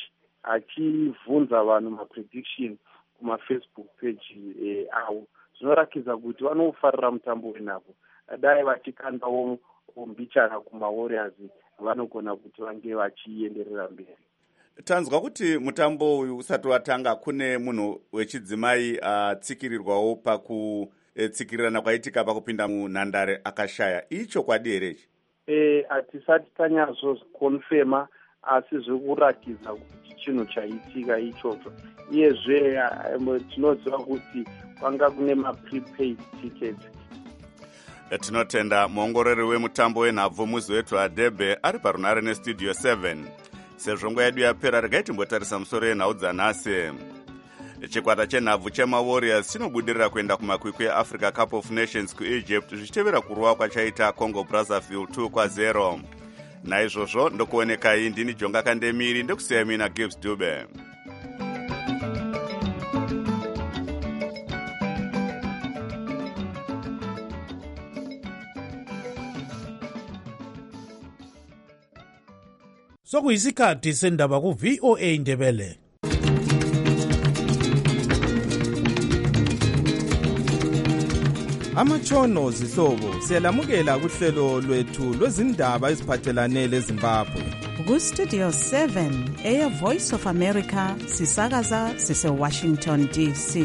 achivhunza vanhu maprediction kumafacebook page avo. Zvinorakidza kuti vanofarira mutambo wenhavo. Dai vachikandawo mbichana kumaWarriors vanogona kuti vange vachienderera mberi. Tanzwa kuti mutambo uyu usati watanga kune munhu wechidzimai atsikirirwawo pakutsikirirana kwaitika pakupinda munhandare akashaya. Ichokwadi here ichi? Hatisati tanyatsokonfema, asi zvikurakidza kuti chinhu chaitika ichocho. Iyezve tinoziva kuti kwanga kune maprepaid tickets. Tinotenda muongorori wemutambo wenhabvu muzi wetu Adebe ari parunare nestudio 7. Sezvo nguva yedu yapera, regai timbotarisa musoro yenhau dzanhasi. Chikwata chenhabvu chemaWarriors chinobudirira kuenda kumakwikwi eAfrica Cup of Nations kuEgypt, zvichitevera kurova kwachaita Congo Brazzaville 2-0. Naizvozvo ndokuonekai ndini Jonga Kandemiri, ndokusiyai mina Gibbs Dube. Sokuyisikhathi sendaba ku VOA Ndebele. amatshono zihlobo siyalamukela kuhlelo lwethu lwezindaba eziphathelane leZimbabwe. Ku-Studio 7 Air Voice of America sisakaza sise-Washington DC.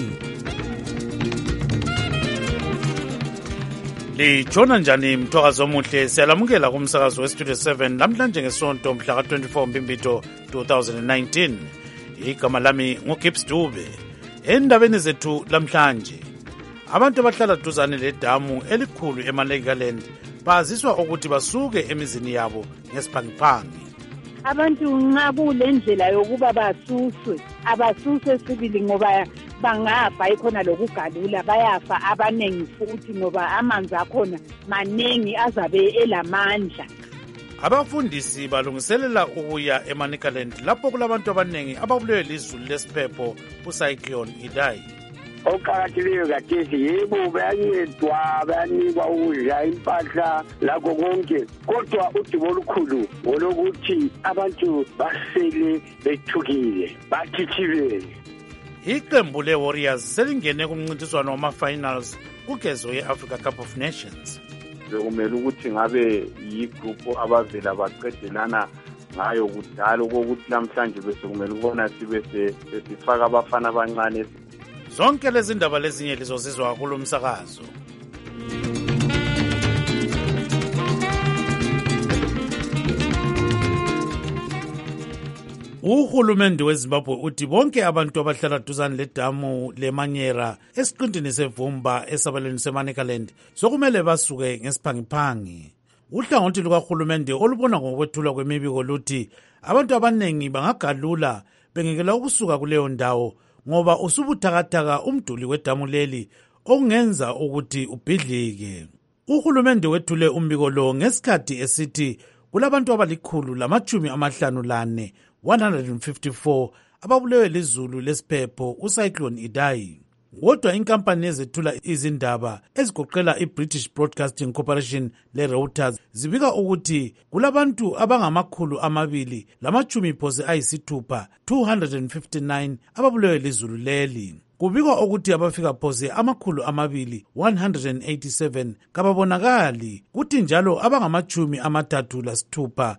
Lijona njani mthwakazi omuhle, siyalamukela kumsakazo we-Studio 7 namhlanje ngesonto mhla ka-24 Mbimbito 2019. Igama lami nguGibbs Dube. Endabeni zethu lamhlanje, abantu abahlala duzane ledamu elikhulu eMalakeland baziswa ukuthi basuke emizini yabo ngesiphangi. Abantu nxa kule ndlela yokuba basuswe, abasuswe sibili ngoba bangafa ikhona lokugalula, bayafa abanengi futhi ngoba amanzi akhona maningi azabe elamandla. Abafundisi balungiselela ukuya eMalakeland lapho kulabantu abanengi ababulewe lizulu lesiphepho uCyclone Idai. Okuqakathekileyo kathesi yebo bayancedwa, bayanikwa ukudla, impahla, lakho konke, kodwa udubo olukhulu ngolokuthi abantu basele bethukile, bakhithibele. Iqembu le-Warriors selingene kumncintiswano wama-finals kugezo ye-Africa Cup of Nations. Bekumele ukuthi ngabe yigroup abavela baqedelana ngayo kudala okokuthi namhlanje bese kumele ukubona sibe sesifaka abafana abancane. Zonke lezi ndaba lezinye lizozizwa kulo msakazo. Uhulumende weZimbabwe uthi bonke abantu abahlala duzane ledamu leManyera esiqintini sevumba esabaleni seMalakeland sokumele basuke ngesiphangiphangi. Uhlangothi lukahulumende olubona ngokwethulwa kwemibiko luthi abantu abanengi bangagalula bengekela ukusuka kuleyo ndawo ngoba usubuthakathaka umduli wedamu leli okungenza ukuthi ubhidlike. Uhulumende wethule umbiko lo ngesikhathi esithi kulabantu abali154 154 ababulewe lizulu lesiphepho uCyclone Idai. Kodwa inkampani ezethula izindaba ezigoqela iBritish Broadcasting Corporation leReuters zibika ukuthi kulabantu abangama260 259 ababulewe lizulu leli. Kubikwa ukuthi abafika phose 287 kababonakali, kuthi njalo abangama36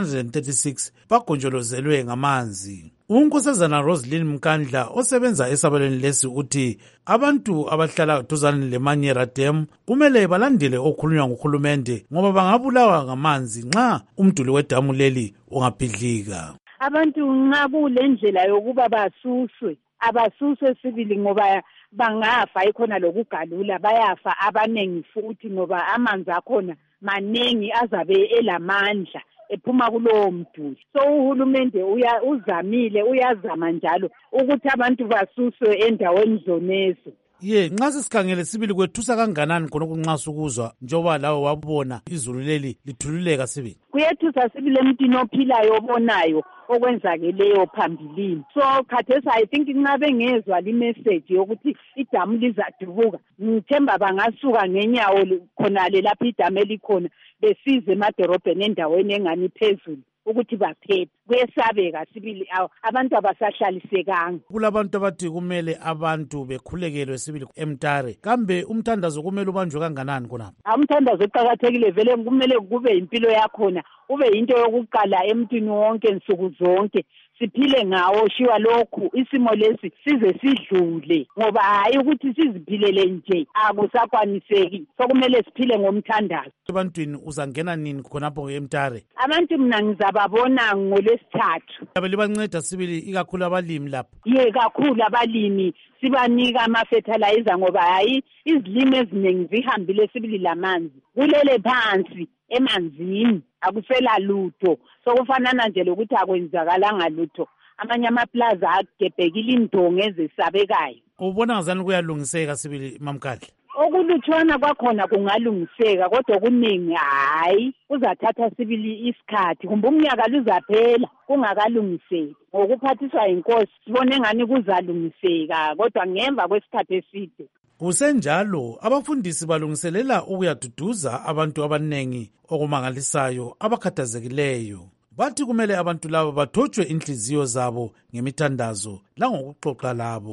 136 bagonjolozelwe ngamanzi. Unkosazana Roslyn Mkandla osebenza esabaleni lesi uthi abantu abahlala duzane leManyera Dam kumele balandele okhulunywa nguhulumende ngoba bangabulawa ngamanzi nxa umduli wedamu leli ungabhidlika. Abantu nxa kule ndlela yokuba basuswe, abasuswe sibili ngoba bangafa ikhona lokugalula, bayafa abanengi futhi ngoba amanzi akhona maningi azabe elamandla ephuma kulowo mduli. So uhulumende uzamile, uyazama njalo ukuthi abantu basuswe endaweni zonezo. Nxa sisikhangele sibili kwethusa kanganani khonokho nxa sukuzwa njengoba lawe wabona izulu leli lithululeka sibili? Kuyethusa sibili emntwini ophilayo obonayo okwenzakeleyo phambilini. So khathesi I think nxa bengezwa limessage yokuthi idamu lizadubuka, ngithemba bangasuka ngenyawo khonale lapho idamu elikhona besize emadorobheni endaweni engani phezulu ukuthi baphephe. Kuyesabeka sibili, abantu abasahlalisekanga. Kulabantu abathi kumele abantu bekhulekelwe sibili eMtare. Kambe umthandazo kumele ubanjwe kanganani khonapho? Umthandazo uqakathekile vele, kumele kube impilo yakhona, ube into yokuqala emntwini wonke nsuku zonke. Siphile ngawo shiwa lokhu isimo lesi size sidlule, ngoba hayi ukuthi siziphilele nje akusakwaniseki. Sokumele siphile ngomthandazo. Ebantwini uzangena nini khonapho eMtare? Abantu mina ngizababona ngoLwesithathu. Libanceda sibili ikakhulu abalimi lapha? Kakhulu abalimi sibanika ama-fertilizer ngoba hayi izilimo eziningi zihambile sibili lamanzi, kulele phansi emanzini akusela lutho. Sokufanana nje lokuthi akwenzakalanga lutho. Amanye amaplaza agebhekile indongo ezesabekayo. Ubona ngazani kuyalungiseka sibili mamkadla? Okulutshwana kwakhona kungalungiseka, kodwa kuningi hayi kuzathatha sibili isikhathi. Kumbe umnyaka luzaphela kungakalungiseki. Ngokuphathiswa inkosi sibone ngani kuzalungiseka, kodwa ngemva kwesikhathi eside. Kusenjalo abafundisi balungiselela ukuyaduduza abantu abanengi okumangalisayo abakhathazekileyo. Bathi kumele abantu labo bathotshwe inhliziyo zabo ngemithandazo langokuxoxa labo.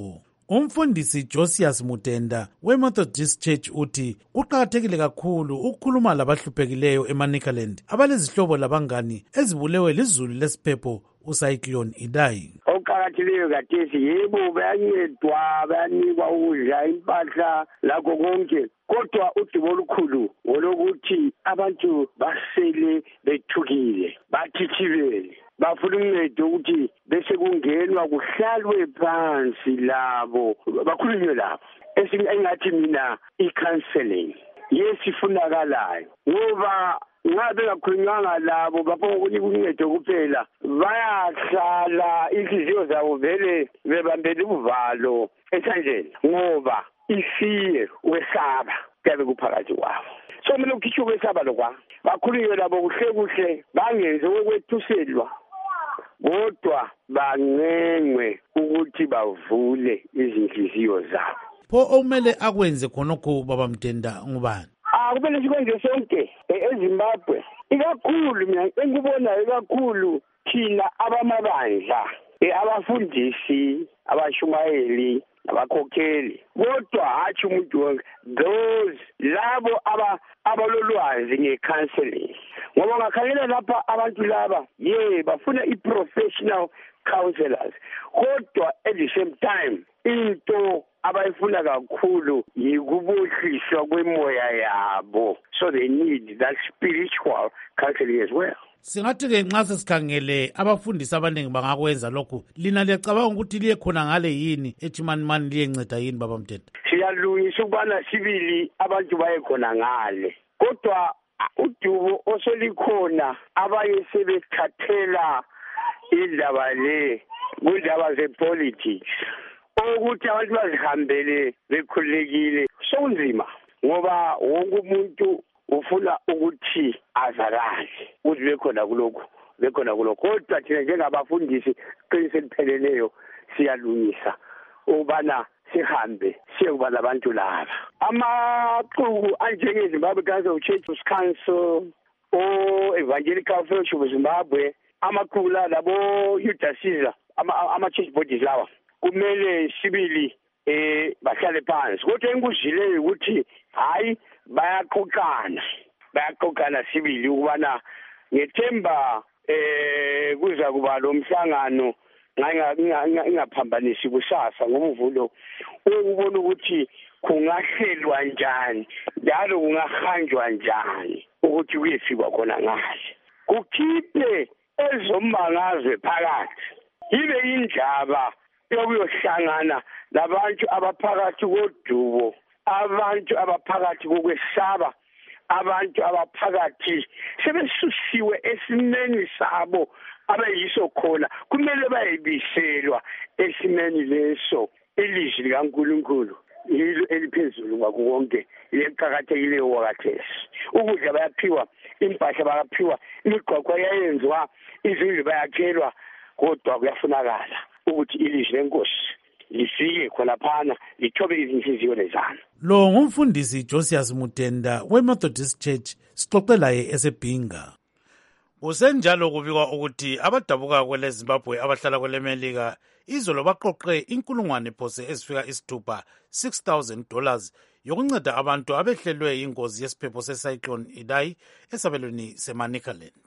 Umfundisi Josias Mutenda we-Methodist Church uthi kuqakathekile kakhulu ukukhuluma labahluphekileyo eManicaland abalezihlobo labangani ezibulewe lizulu lesiphepho uCyclone Idai. Okuqakathekileyo kathesi yebo bayancedwa, bayanikwa ukudla, impahla, lakho konke. Kodwa udubo olukhulu olokuthi abantu basele bethukile, bathithibele, bafuna uncedo ukuthi bese kungenwa kuhlalwe phansi labo, bakhulunywe labo. Engathi mina i-counseling yesifunakalayo ngoba ngabe ngakhulunywanga labo baphongukunika uncedo kuphela bayahlala inhliziyo zabo vele bebambele uvalo esandleni ngoba isiye wesaba kabe kuphakathi kwabo. So mina ukhishwe kwesaba lokwa bakhulunywe labo kuhle kuhle bangenze okwethuselwa kodwa bangengwe ukuthi bavule izinhliziyo zabo. Pho okumele akwenze khonokho baba Mtenda ngubani? Kumele sikwenze sonke eZimbabwe, ikakhulu mina engikubonayo ikakhulu thina abamabandla, abafundisi, abashumayeli, abakhokheli, kodwa hathi umuntu wonke, those labo abalolwazi nge-counseling. Ngoba ngakhangela lapha abantu laba bafuna i-professional counselors, kodwa at the same time into abayifuna kakhulu yikubohliswa kwemoya yabo, so they need that spiritual counseling as well. Singathi-ke nxa sesikhangele abafundisi abaningi bangakwenza lokhu, lina liyacabanga ukuthi liye khona ngale yini echimanimani liyenceda yini baba Mtenda? Siyalungisa ukubana sibili abantu baye khona ngale, kodwa udubo osolikhona abaye sebethathela indaba le kundaba ze-politics, ukuthi abantu bazihambele bekhululekile sokunzima ngoba wonke umuntu ufuna ukuthi azakale ukuthi bekhona kulokho. Kodwa thina njengabafundisi iqiniso elipheleleyo siyalungisa ukubana sihambe siyekuba labantu laba. Amaqhubu anjengeZimbabwe Council Church Council o-Evangelical Fellowship of Zimbabwe, amaqhubu labo Youth Caesar, ama-church bodies lawa kumele sibili bahlale phansi. Kodwa engikuzileyo ukuthi hayi bayaqoqana sibili ukubana ngethemba kuza kuba lo mhlangano ngingaphambanisi kusasa ngobuvulo ukubona ukuthi kungahlelwa njani njalo kungahanjwa njani ukuthi kuyefikwa khona ngale, kukhiphe ezombangazwe phakathi, ibe indaba yokuyohlangana labantu abaphakathi kodubo, abantu abaphakathi kokwesaba, abantu abaphakathi sebesusiwe esimeni sabo abayiso khona, kumele bayibiselwa esimeni leso. Ilizwi likaNkulunkulu yilo eliphezulu ngakho konke, eliqhakathekileyo wakathesi. Ukudla bayaphiwa, impahla bayaphiwa, imigqwaqwa yayenziwa, izindlu bayakhelwa, kodwa kuyafunakala ukuthi ilizwi lenkosi lifike khonaphana lithobe izinhliziyo lezana. Lo ngumfundisi Josias Mutenda we-Methodist Church, sixoxe laye esebhinga. Kusenjalo kubikwa ukuthi abadabuka kwele Zimbabwe abahlala kwele Melika izolo baqoqe inkulungwane phose ezifika isithupha $6,000 yokunceda abantu abehlelwe ingozi yesiphepho seCyclone Idai esabelweni seManicaland.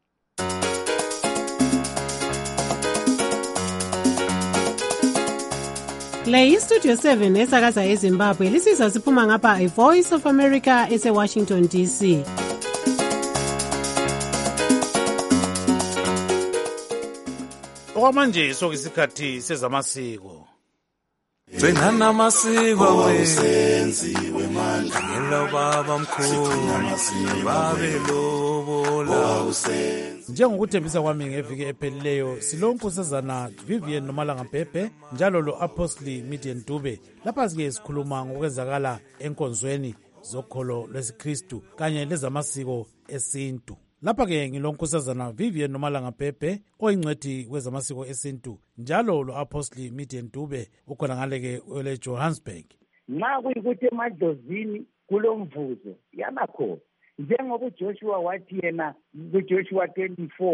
Le iStudio 7 esakaza eZimbabwe lisizwa siphuma ngapha iVoice of America eseWashington DC. Okwamanje sokuyisikhathi sezamasiko. Gcinana amasiko wenziwe manje ngelo baba mkhulu babelobola. Njengokuthembisa kwami ngeviki ephelileyo silonkosazana Vivian Nomalanga Bhebhe njalo lo Apostle Midian Dube lapha sike sikhuluma ngokwenzakala enkonzweni zokholo lwesiKristu kanye lezamasiko esintu. Lapha-ke ngilonkosazana Vivian Nomalanga Bhebhe oyingcwethi kwezamasiko esintu njalo lo Apostle Midian Dube ukhona ngale-ke ole Johannesburg. Nxa kuyikuthi emadlozini kulomvuzo yanakhona njengoba uJoshua wathi yena kuJoshua 24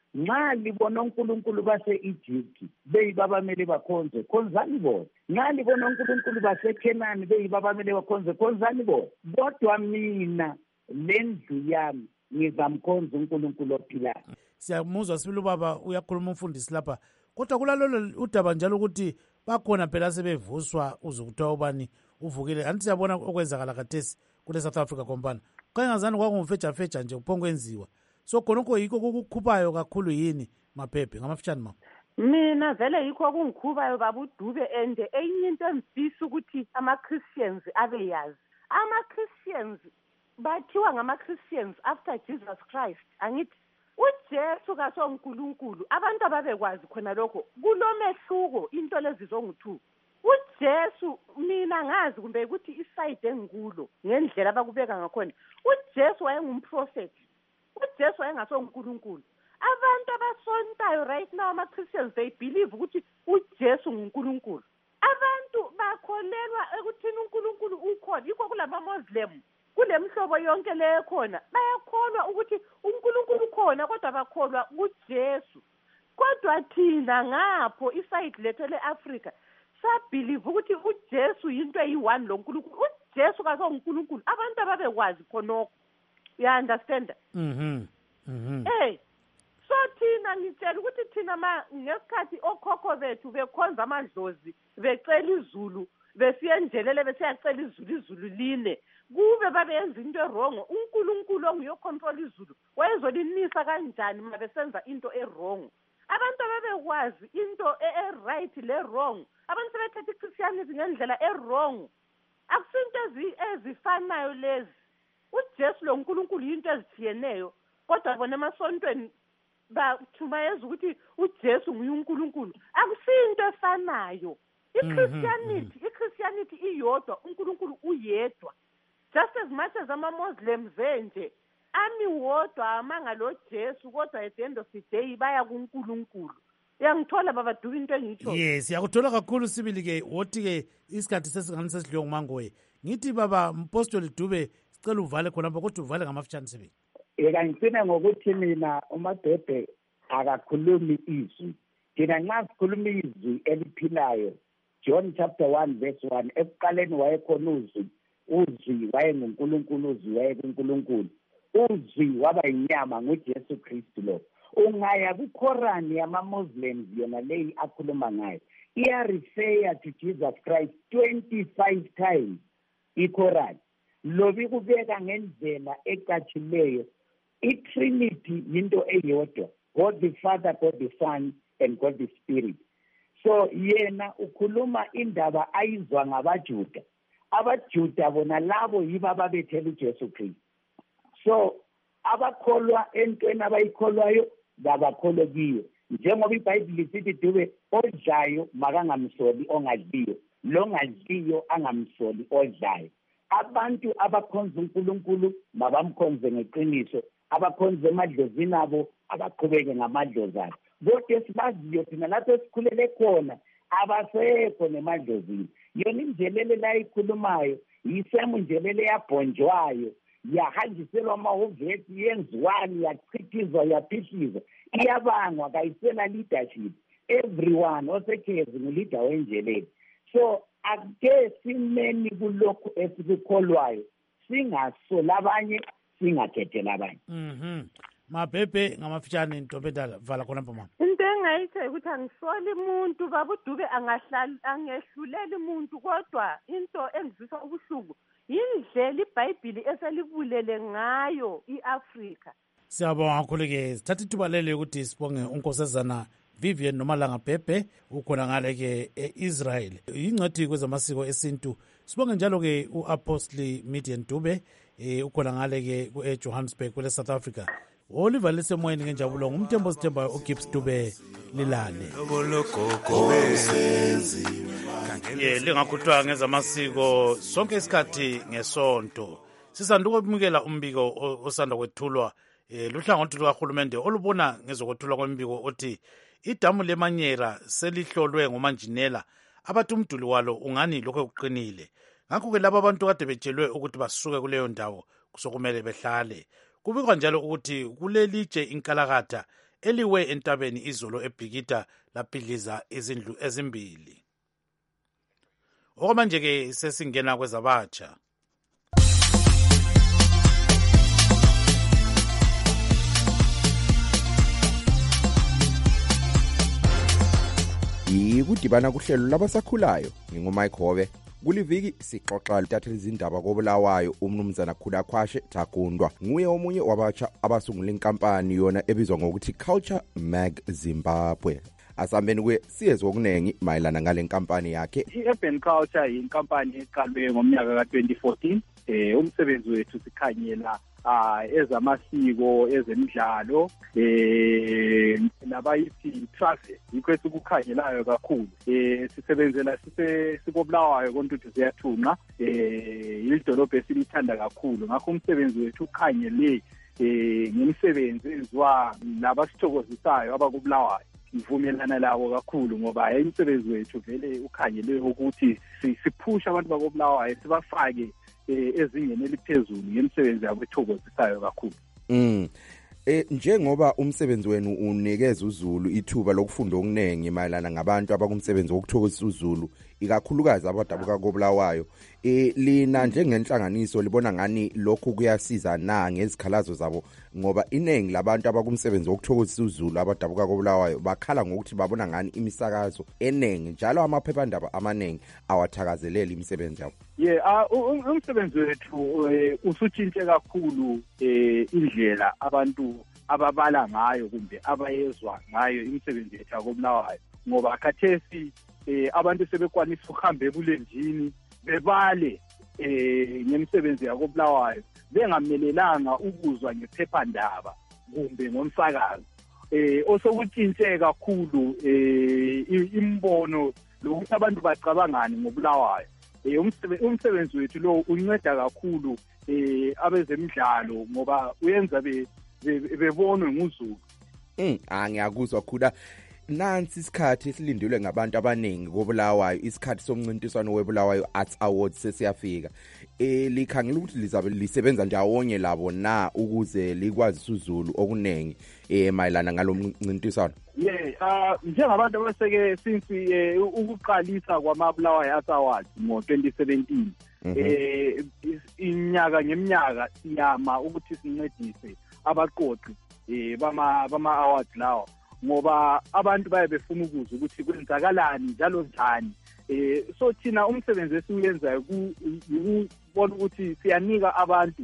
nxa libona uNkulunkulu base-Egypt beyibo abamele bakhonze, khonzani bona. Nxa libona uNkulunkulu baseKhenani beyibo abamele bakhonze, khonzani bona. Kodwa mina lendlu yami ngizamkhonza uNkulunkulu ophilayo. Siyamuzwa sibili ubaba uyakhuluma umfundisi lapha, kodwa kulalolo udaba njalo ukuthi bakhona phela sebevuswa uze kuthiwa ubani uvukile. Anti siyabona okwenzakala khathesi kule South Africa kompana, kangazani kwakungumfeja nje kuphongwenziwa. So khonokho yikho kukukhuphayo kakhulu yini Maphephe ngamafitshane mama? Mina vele yikho kungikhubayo babuDube, and enye into engifisa ukuthi ama-Christians abeyazi. Ama-Christians bathiwa ngama-Christians after Jesus Christ. Angithi uJesu kasoNkulunkulu, abantu ababekwazi khona lokho kulomehluko into lezi zongu-2. uJesu mina ngazi kumbe ukuthi iside engikulo ngendlela abakubeka ngakhona. uJesu wayengumprofeti. uJesu wayengasoNkulunkulu. Abantu abasontayo right now ama-Christians they believe ukuthi uJesu nguNkulunkulu. Abantu bakholelwa ekuthini uNkulunkulu ukhona. Yikho kulama-Muslim kulemhlobo yonke leyo khona bayakholwa ukuthi uNkulunkulu ukhona kodwa bakholwa kuJesu. Kodwa thina ngapho iside lethu le-Afrika sabhilive ukuthi uJesu yinto eyi-1 lo Nkulunkulu. uJesu kasoNkulunkulu. Abantu ababekwazi khonokho. You understand? So thina ngitshela ukuthi thina ngesikhathi okhokho bethu bekhonza amadlozi becela izulu besiye enjelele besiyacela izulu line kube babenza into erongo. uNkulunkulu onguyocontrol izulu wayezolinisa kanjani uma besenza into erongo? Abantu ababekwazi into right le wrong. Abantu sebethatha iChristianity ngendlela erong. Akusinto ezifanayo lezi. uJesu lo Nkulunkulu into ezithiyeneyo, kodwa bona emasontweni bathumayeza ukuthi uJesu nguNkulunkulu. Akusinto efanayo. iChristianity iyodwa, uNkulunkulu uyedwa. Just as much as ama-Muslims nje wodwa amanga lo Jesu, kodwa at the end of the day baya kuNkulunkulu. Uyangithola baba Dube into engitsho? Yes, yakuthola kakhulu sibili ke. Wothi ke isikhathi sesingani sesidlongo mangoye. Ngithi baba Mpostoli Dube sicela uvale khonapho kodwa uvale ngamafitshane sibili. Ngicina ngokuthi mina uMaphephe akakhulumi izwi. Thina nxa sikhuluma izwi eliphilayo, John chapter 1 verse 1, ekuqaleni wayekhona uzwi, uzwi wayenguNkulunkulu, uzwi wayekuNkulunkulu, uzwi waba yinyama nguJesu Kristu lo. Ungaya kuKorani yama-Muslims yona leyi akhuluma ngayo iya-refer to Jesus Christ 25 times iKorani. Lobi kubeka ngendlela ecatshileyo iTrinity yinto eyodwa, God the Father, God the Son and God the Spirit. So yena ukhuluma indaba ayizwa ngabaJuda. AbaJuda bona labo yibo ababethela uJesu Kristu. So abakholwa entweni abayikholwayo babakholwa kiyo. Njengoba iBhayibheli lithi Dube, odlayo makangamsoli ongadliyo, lo ngadliyo angamsoli odlayo. Abantu abakhonza uNkulunkulu mabamkhonze ngeqiniso, abakhonza emadlozini abo abaqhubeke ngamadlozi abo. Kodwa esibaziyo thina lapho esikhulele khona abasekho nemadlozini. Yona injelele la ikhulumayo yisemo injelele yabhonjwayo, yahanjiselwa amahhovisi, yenziwani, yachithizwa, yaphishizwa, iyabangwa, kayisela leadership. Everyone osekhezi nguleader wenjelele. So ake simeni kulokhu esikukholwayo, singasola abanye, singakhethela abanye. Maphephe ngamafitshane Ntobedala vala khonapho mama. Into engayithe ukuthi angisoli umuntu babuDube angehluleli umuntu, kodwa into engizwisa ubuhlungu yindlela iBhayibheli eselibulele ngayo iAfrika. Siyabonga kakhulu ke. Sithatha ithuba lelo ukuthi sibonge uNkosazana Vivian Nomalanga Phephe ukhona ngale ke eIsrael, ingcwethi kwezamasiko esintu. Sibonge njalo ke uApostle Midian Dube ukhona ngale ke eJohannesburg kule South Africa. Oliver lisemoyeni ngenjabulo ngumthembo sithembayo uGibbs Dube lilale. Lingakhutshwa ngezamasiko sonke isikhathi ngesonto. Sisanda ukumukela umbiko osanda kwethulwa luhlangothi lukahulumende olubona ngezokwethulwa kwembiko othi idamu leManyera selihlolwe ngomanjinela abathi umduli walo ungani lokho kuqinile. Ngakho ke laba abantu kade betshelwe ukuthi basuke kuleyo ndawo kusokumele behlale. Kubikwa njalo ukuthi kulelitshe inkalakatha eliwe entabeni izolo eBhikita lapidliza izindlu ezimbili. Okwamanje-ke sesingena kwezabatsha. Ikudibana kuhlelo labasakhulayo ngingumike Hobe. Kuliviki sixoxa lithathela izindaba koBulawayo umnumzana Khulakhwashe Takundwa. Nguye omunye wabatsha abasungula inkampani yona ebizwa ngokuthi Culture Mag Zimbabwe. Asambeni kwe siyezwe okunengi mayelana ngale nkampani yakhe. I-Urban Culture inkampani eqalwe ngomnyaka ka-2014. Umsebenzi wethu sikhanyela ezamasiko, ezemidlalo, nabayithi travel, yikho esikukhanyelayo kakhulu. Sisebenzela sikoBulawayo koNtuthu Ziyathunqa, idolobha esilithanda kakhulu. Ngakho umsebenzi wethu ukhanyele ngemisebenzi enziwa labasithokozisayo abakuBulawayo. Ngivumelana labo kakhulu ngoba imisebenzi wethu vele ukhanyele ukuthi siphusha abantu bakoBulawayo sibafake ezingeni eliphezulu ngemisebenzi yabo ethokozisayo kakhulu. Njengoba umsebenzi wenu unikeza uZulu ithuba lokufunda okunengi mayelana ngabantu abakumsebenzi wokuthokozisa uZulu, ikakhulukazi abadabuka koBulawayo, lina njengenhlanganiso libona ngani lokhu kuyasiza na ngezikhalazo zabo, ngoba inengi labantu abakumsebenzi wokuthokozisa uZulu abadabuka koBulawayo bakhala ngokuthi babona ngani imisakazo enengi njalo amaphephandaba amanengi awathakazeleli imisebenzi yabo. Umsebenzi wethu usutshintshe kakhulu indlela abantu ababala ngayo kumbe abayezwa ngayo imisebenzi yethu yakoBulawayo, ngoba khathesi abantu sebekwanisa ukuhamba ebulenjini bebale ngemisebenzi yakoBulawayo bengamelelanga ukuzwa ngephephandaba kumbe ngomsakazo. Osokutshintshe kakhulu imbono lokuthi abantu bacabangani ngoBulawayo. Umsebenzi wethu lo unceda kakhulu abezemidlalo ngoba uyenza bebonwe nguZulu. Ngiyakuzwa Khula. Nansi isikhathi esilindelwe ngabantu abaningi koBulawayo, isikhathi somncintiswano weBulawayo Arts Awards sesiyafika. Likhangela ukuthi lizabe lisebenza ndawonye labo na ukuze likwazi uZulu okunengi mayelana ngalomncintiswano? Njengabantu abaseke since ukuqalisa kwamaBulawayo Arts Awards ngo-2017, inyaka ngeminyaka siyama ukuthi sincedise abaqoqi bama-awards lawo, ngoba abantu baye befuna ukuza ukuthi kwenzakalani njalo njani. So thina umsebenzi esiwenzayo ukubona ukuthi siyanika abantu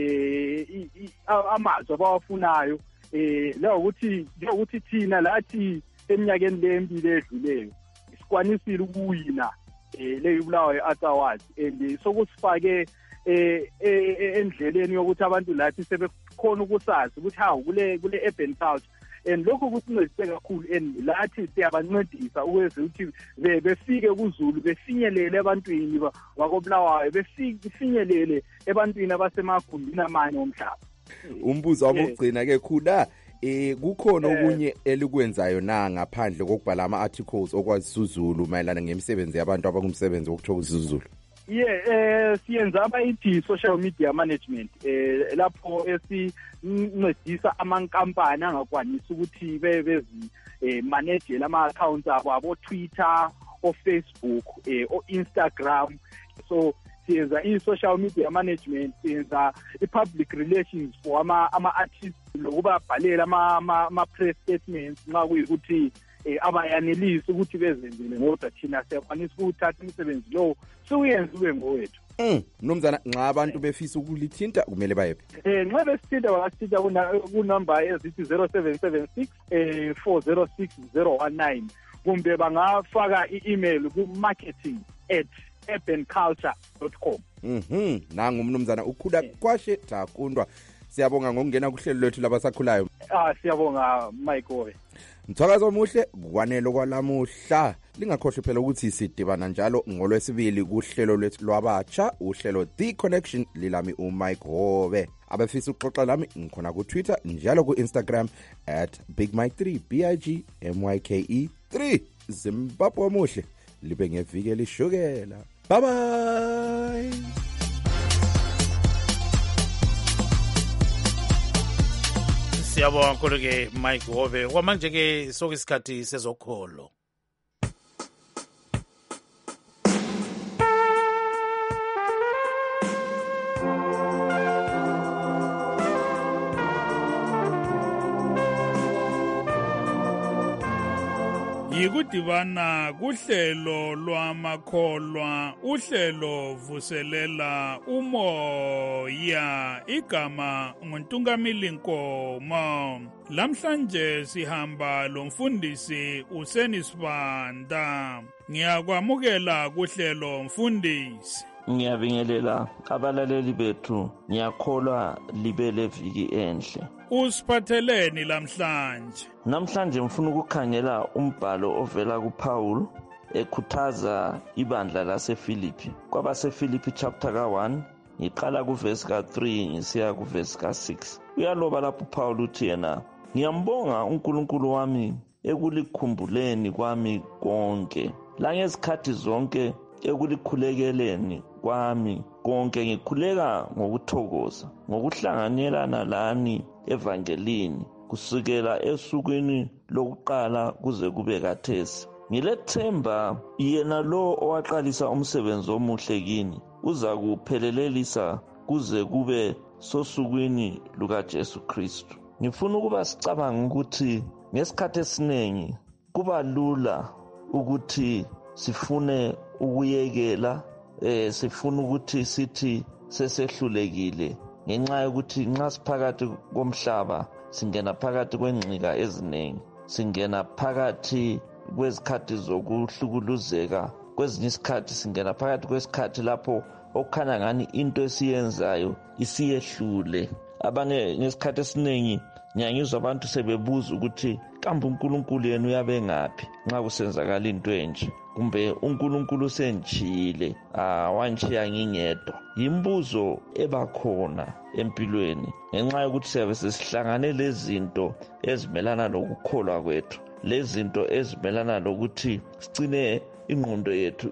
amazwi abawafunayo, ukuthi thina lathi eminyakeni lembili edluleyo sikwanisile ukuwina le Bulawayo Arts Awards, and sokusifake endleleni yokuthi abantu lathi sebekhona ukusazi ukuthi hawu kule urban culture, and lokho kusincedise kakhulu, and lathi siyabancedisa ukwenza ukuthi befike kuZulu, befinyelele ebantwini bakoBulawayo, befinyelele ebantwini abasemagumbini amanye omhlaba. Umbuzo wami ugcina ke Khula, kukhona okunye elikwenzayo na ngaphandle kokubhala ama-articles okwazisa uZulu mayelana ngemisebenzi yabantu abakumsebenzi wokuthokozisa uZulu? Siyenza abayithi social media management, lapho esincedisa amankampani angakwanisi ukuthi manage ama-accounts abo Twitter, o-Facebook, o-Instagram. So siyenza i-social media management, siyenza i-public relations for ama-artists, lokubabhalela ama-press statements nxa kuyikuthi abayanelisi ukuthi bezenzele, ngoba thina siyakwanisa ukuthatha umsebenzi lowo siuyenze ube ngowethu. Mnumzana, nxa abantu befisa ukulithinta kumele bayephi? Nxa besithinta bangasithinta kunumber ezithi 0776 406 kumbe bangafaka i-email ku-marketing@urbanculture.com. Nangu mnumzana Khulakhwashe Takundwa. Siyabonga ngokungena kuhlelo lwethu labasakhulayo. Siyabonga Mike Hobe. Mthakazo omuhle kwanele kwalamuhla. Lingakhohlwe phela ukuthi sidibana njalo ngoLwesibili kuhlelo lwethu lwabatsha, uhlelo The Connection. Lilami uMike Hobe. Abafisa ukuxoxa nami ngikhona ku Twitter njalo ku Instagram @BigMike3 BIGMYKE3. Zimbabwe omuhle libe ngeviki elishukela. Bye bye. Siyabonga kakhulu-ke Mike Hobe. Kwamanje-ke sokuyisikhathi sezokholo. Yikudibana kuhlelo lwamakholwa, uhlelo vuselela umoya, igama nguNtungamili Nkomo. Lamhlanje sihamba lomfundisi uSenisibanda. Ngiyakwamukela kuhlelo mfundisi. Ngiyabingelela abalaleli bethu, ngiyakholwa libe leviki enhle. Usiphatheleni lamhlanje? Namhlanje ngifuna ukukhangela umbhalo ovela kuPaul ekhuthaza ibandla laseFilipi. KwabaseFilipi chapter ka-1 ngiqala kuverse ka-3 ngisiya kuverse ka-6. Uyaloba lapho uPaul uthi yena, ngiyambonga uNkulunkulu wami ekulikhumbuleni kwami konke, langezikhathi zonke ekulikhulekeleni kwami konke ngikhuleka ngokuthokoza, ngokuhlanganyelana lani evangelini kusukela esukwini lokuqala kuze kube khathesi. Ngilethemba yena lo owaqalisa umsebenzi omuhle kini uza kuphelelelisa kuze kube sosukwini lukaJesu Kristu. Ngifuna ukuba sicabanga ukuthi ngesikhathi esiningi kuba lula ukuthi sifune ukuyekela, sifuna ukuthi sithi sesehlulekile ngenxa yokuthi nxa siphakathi komhlaba singena phakathi kwengqika eziningi, singena phakathi kwezikhathi zokuhlukuluzeka, kwezinye isikhathi singena phakathi kwesikhathi lapho okukhanya ngani into esiyenzayo isiyehlule. Abanye ngesikhathi esiningi ngiyangizwa abantu sebebuza ukuthi kambe uNkulunkulu yena uyabe ngaphi nxa kusenzakala into enje, kumbe uNkulunkulu senjile wantshiya ngingedwa. Yimbuzo ebakhona empilweni ngenxa yokuthi siyabe sesihlangane lezinto ezimelana lokukholwa kwethu, lezinto ezimelana lokuthi sigcine ingqondo yethu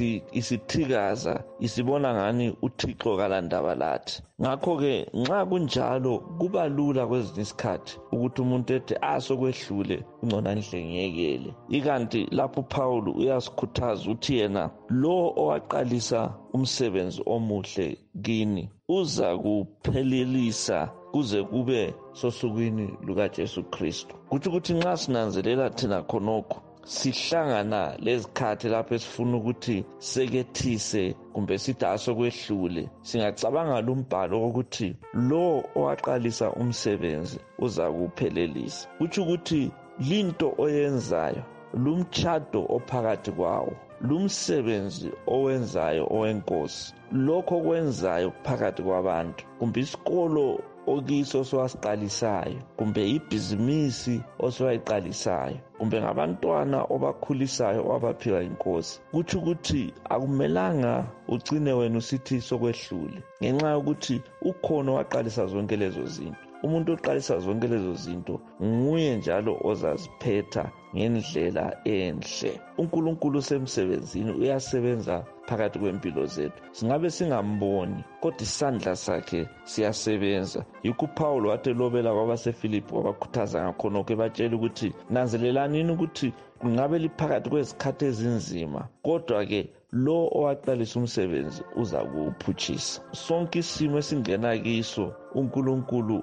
isithikaza, isibona ngani uThixo kalandaba lathi. Ngakho-ke nxa kunjalo kuba lula kwezinye isikhathi ukuthi umuntu ethi sokwehlule ungcona ngihlengekele. Ikanti lapho uPaul uyasikhuthaza uthi yena lo owaqalisa umsebenzi omuhle kini uza kuphelelisa kuze kube sosukwini lukaJesu Kristu. Kuthi ukuthi nxa sinanzelela thina khonokho sihlangana lezikhathi lapho esifuna ukuthi sekethise kumbe sithi sokwehlule, singacabanga lumbhalo ukuthi lo owaqalisa umsebenzi uza kuphelelisa. Kuthi ukuthi linto oyenzayo, lumtshado ophakathi kwawo, lumsebenzi owenzayo owenkosi, lokho kwenzayo phakathi kwabantu, kumbe isikolo okiso sowasiqalisayo, kumbe ibhizimisi osowayiqalisayo, kumbe ngabantwana obakhulisayo wabaphiwa inkosi, kuthi ukuthi akumelanga ugcine wena usithi sokwehlule ngenxa yokuthi ukhona waqalisa zonke lezo zinto. Umuntu oqalisa zonke lezo zinto nguye njalo ozaziphetha ngendlela enhle. uNkulunkulu semsebenzini uyasebenza phakathi kwempilo zethu, singabe singamboni kodwa isandla sakhe siyasebenza. Yikho uPaul wathi lobela kwabaseFilipi wabakhuthaza ngakhonokho ebatshela ukuthi nanzelelani ukuthi kungabe liphakathi kwezikhathi ezinzima, kodwa-ke lo owaqalisa umsebenzi uza kuwuphutshisa. Sonke isimo esingena kiso uNkulunkulu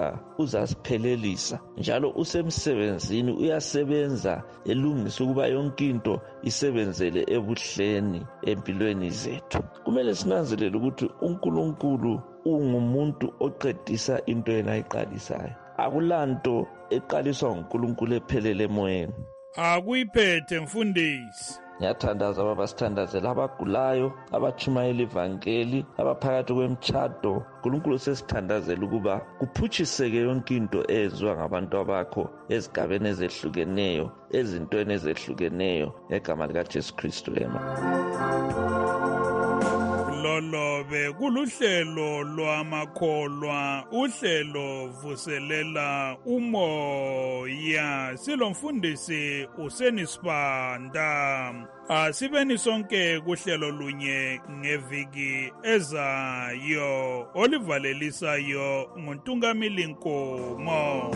uzasiphelelisa, njalo usemsebenzini uyasebenza elungisa ukuba yonke into isebenzele ebuhleni empilweni zethu. Kumele sinanzelele ukuthi uNkulunkulu ungumuntu oqedisa into yena ayiqalisayo. Akulanto eqaliswa nguNkulunkulu ephelele emoyeni. Akuyiphethe mfundisi. Ngiyathandaza babasithandazela abagulayo, abatshumayela ivangeli, abaphakathi kwemtshado. uNkulunkulu sesithandazela ukuba kuphutshiseke yonke into eyenziwa ngabantu abakho ezigabeni ezehlukeneyo, ezintweni ezehlukeneyo, ngegama likaJesu Kristu. lolobe kuluhlelo lwamakholwa uhlelo vuselela umoya silomfundisi uSenisibanda asibeni sonke kuhlelo lunye ngeviki ezayo olivalelisayo nguNtungamili Nkomo.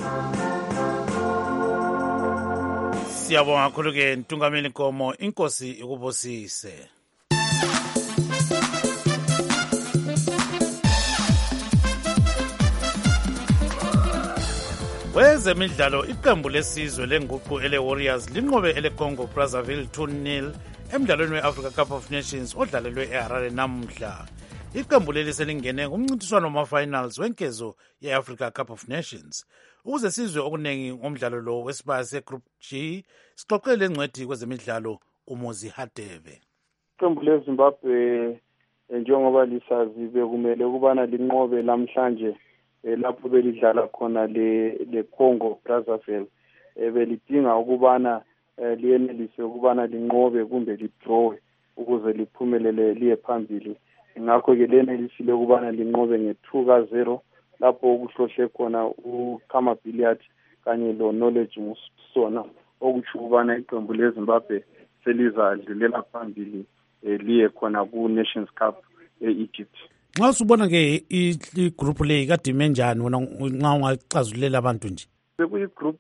Siyabonga kakhulu ke Ntungamili Nkomo, inkosi ikubusise. Kwezemidlalo iqembu lesizwe lenguqu ele-Warriors linqobe ele-Congo Brazzaville 2-0 emdlalweni we-Africa Cup of Nations odlalelwe eHarare namuhla. Iqembu leli selingene kumncintiswano wama-finals wenkezo ye-Africa Cup of Nations. Ukuze sizwe okuningi ngomdlalo lo wesibaya se-Group G, sixoxele ingcwethi kwezemidlalo uMozi Hadebe. Iqembu leZimbabwe njengoba lisazi bekumele ukubana linqobe namhlanje lapho belidlala khona le Congo Brazzaville belidinga ukubana liyenelise ukubana linqobe kumbe lidraw ukuze liphumelele liye phambili. Ngakho ke lenelisile ukubana linqobe nge-2-0 lapho ukuhlohle khona uKama Billiard kanye lo Knowledge Musona, okuthi ukubana iqembu leZimbabwe selizadlulela phambili liye khona ku-Nations Cup e-Egypt. Nxa usubona ke igroup le kadime njani wena nxa ungacazulela abantu nje? Sekuyigroup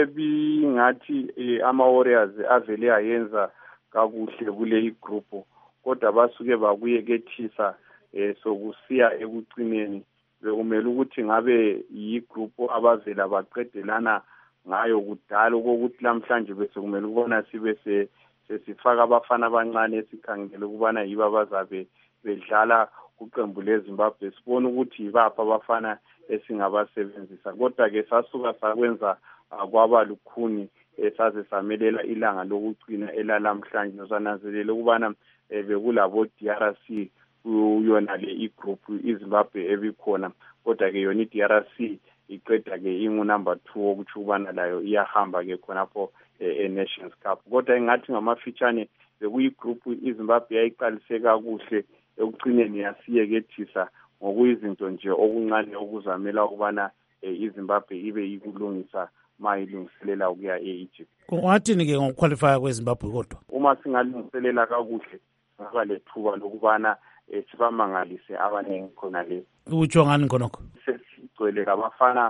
ebingathi ama-Warriors avele ayenza kakuhle kule igroup, kodwa basuke bakuyekethisa sokusiya ekucineni. Bekumele ukuthi ngabe yigroup abavela baqedelana ngayo kudala okokuthi namhlanje bese kumele ukubona sibe sesifaka abafana abancane esikhangele ukubana yibo abazabe bedlala kuqembu leZimbabwe. Sibona ukuthi yibapha abafana esingabasebenzisa, kodwa ke sasuka sakwenza kwaba lukhuni saze samelela ilanga lokucina elalamhlanje. Sananzelela ukubana bekulabo DRC kuyona le igroup iZimbabwe ebikhona, kodwa ke yona iDRC iqeda ke ingu number 2 okuthi ubana layo iyahamba ke khonapho eNations Cup. Kodwa engathi ngamafitshane bekuyigroup iZimbabwe yayiqalise kakuhle ekucineni yasiyekethisa ngokuyizinto nje okuncane okuzamela ukubana iZimbabwe ibe ikulungisa mayilungiselela ukuya eEgypt. Wathini ke ngokuqualify kweZimbabwe kodwa? Uma singalungiselela kakuhle ngaba lethuba lokubana sibamangalise abaningi khona le. Utsho ngani khonokho? Sesigcwele abafana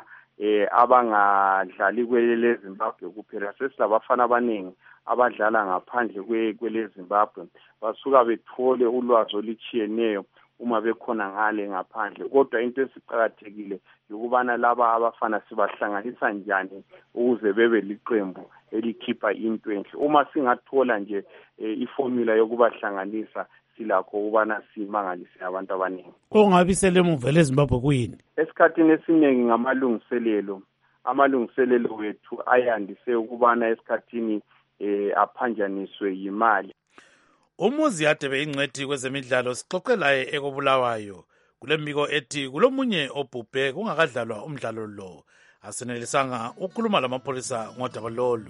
abangadlali kwele Zimbabwe kuphela, sesilabafana abaningi abadlala ngaphandle kwele Zimbabwe basuka bethole ulwazi olutshiyeneyo uma bekhona ngale ngaphandle. Kodwa into esiqhakathekile ukubana laba abafana sibahlanganisa njani ukuze bebe liqembu elikhipha into enhle. Uma singathola nje iformula yokubahlanganisa silakho ukubana simangalise abantu abaningi. Ongabisele emuvele eZimbabwe kuyini? Esikhathini esiningi ngamalungiselelo. Amalungiselelo wethu ayandise ukubana esikhathini aphanjaniswe yimali. Umuzi Hadebe ingcwethi kwezemidlalo sixoxelaye ekobulawayo kulembiko ethi kulomunye obhubhe kungakadlalwa umdlalo lo. Asenelisanga ukukhuluma lamapholisa ngodaba lolu.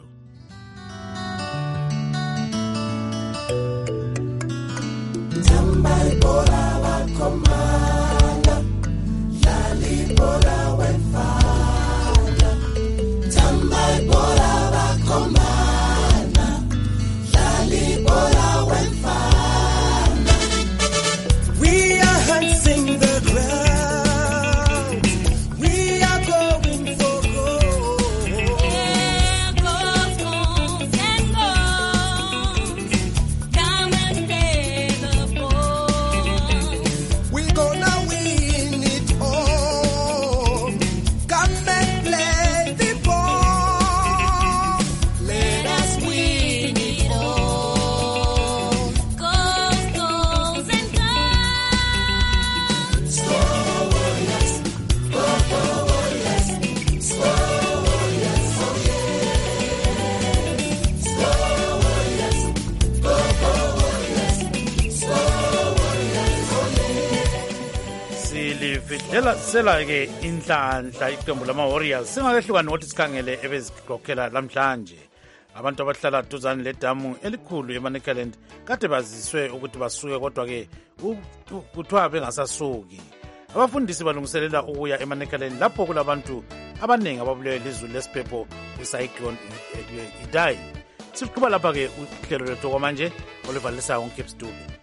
Bora bakomanda, lali bora wefana. Tambai bora bakomanda, lali bora wefana. We are hunting the ground. We are going for gold. Yeah, gold, gold, and gold. Come and play the ball. We're gonna win it all. Come and play the ball. Let us win it all. Goals, goals, and goals. Score Warriors, go Warriors. Score Warriors, oh yeah. Score Warriors, go Warriors. Score Warriors, oh yeah. Silifidlela sela ke inhlanhla iqembu lama Warriors singakehlukani ukuthi sikhangele ebezikhokhela namhlanje. abantu abahlala duzane ledamu elikhulu eManicaland kade baziswe ukuthi basuke, kodwa-ke kuthiwa bengasasuki. Abafundisi balungiselela ukuya eManicaland lapho kulabantu abaningi ababulewe lizulu lesiphepho kwicyclone Idai. Siqhuba lapha-ke uhlelo lwethu kwamanje oluvalisayo uCape Stube.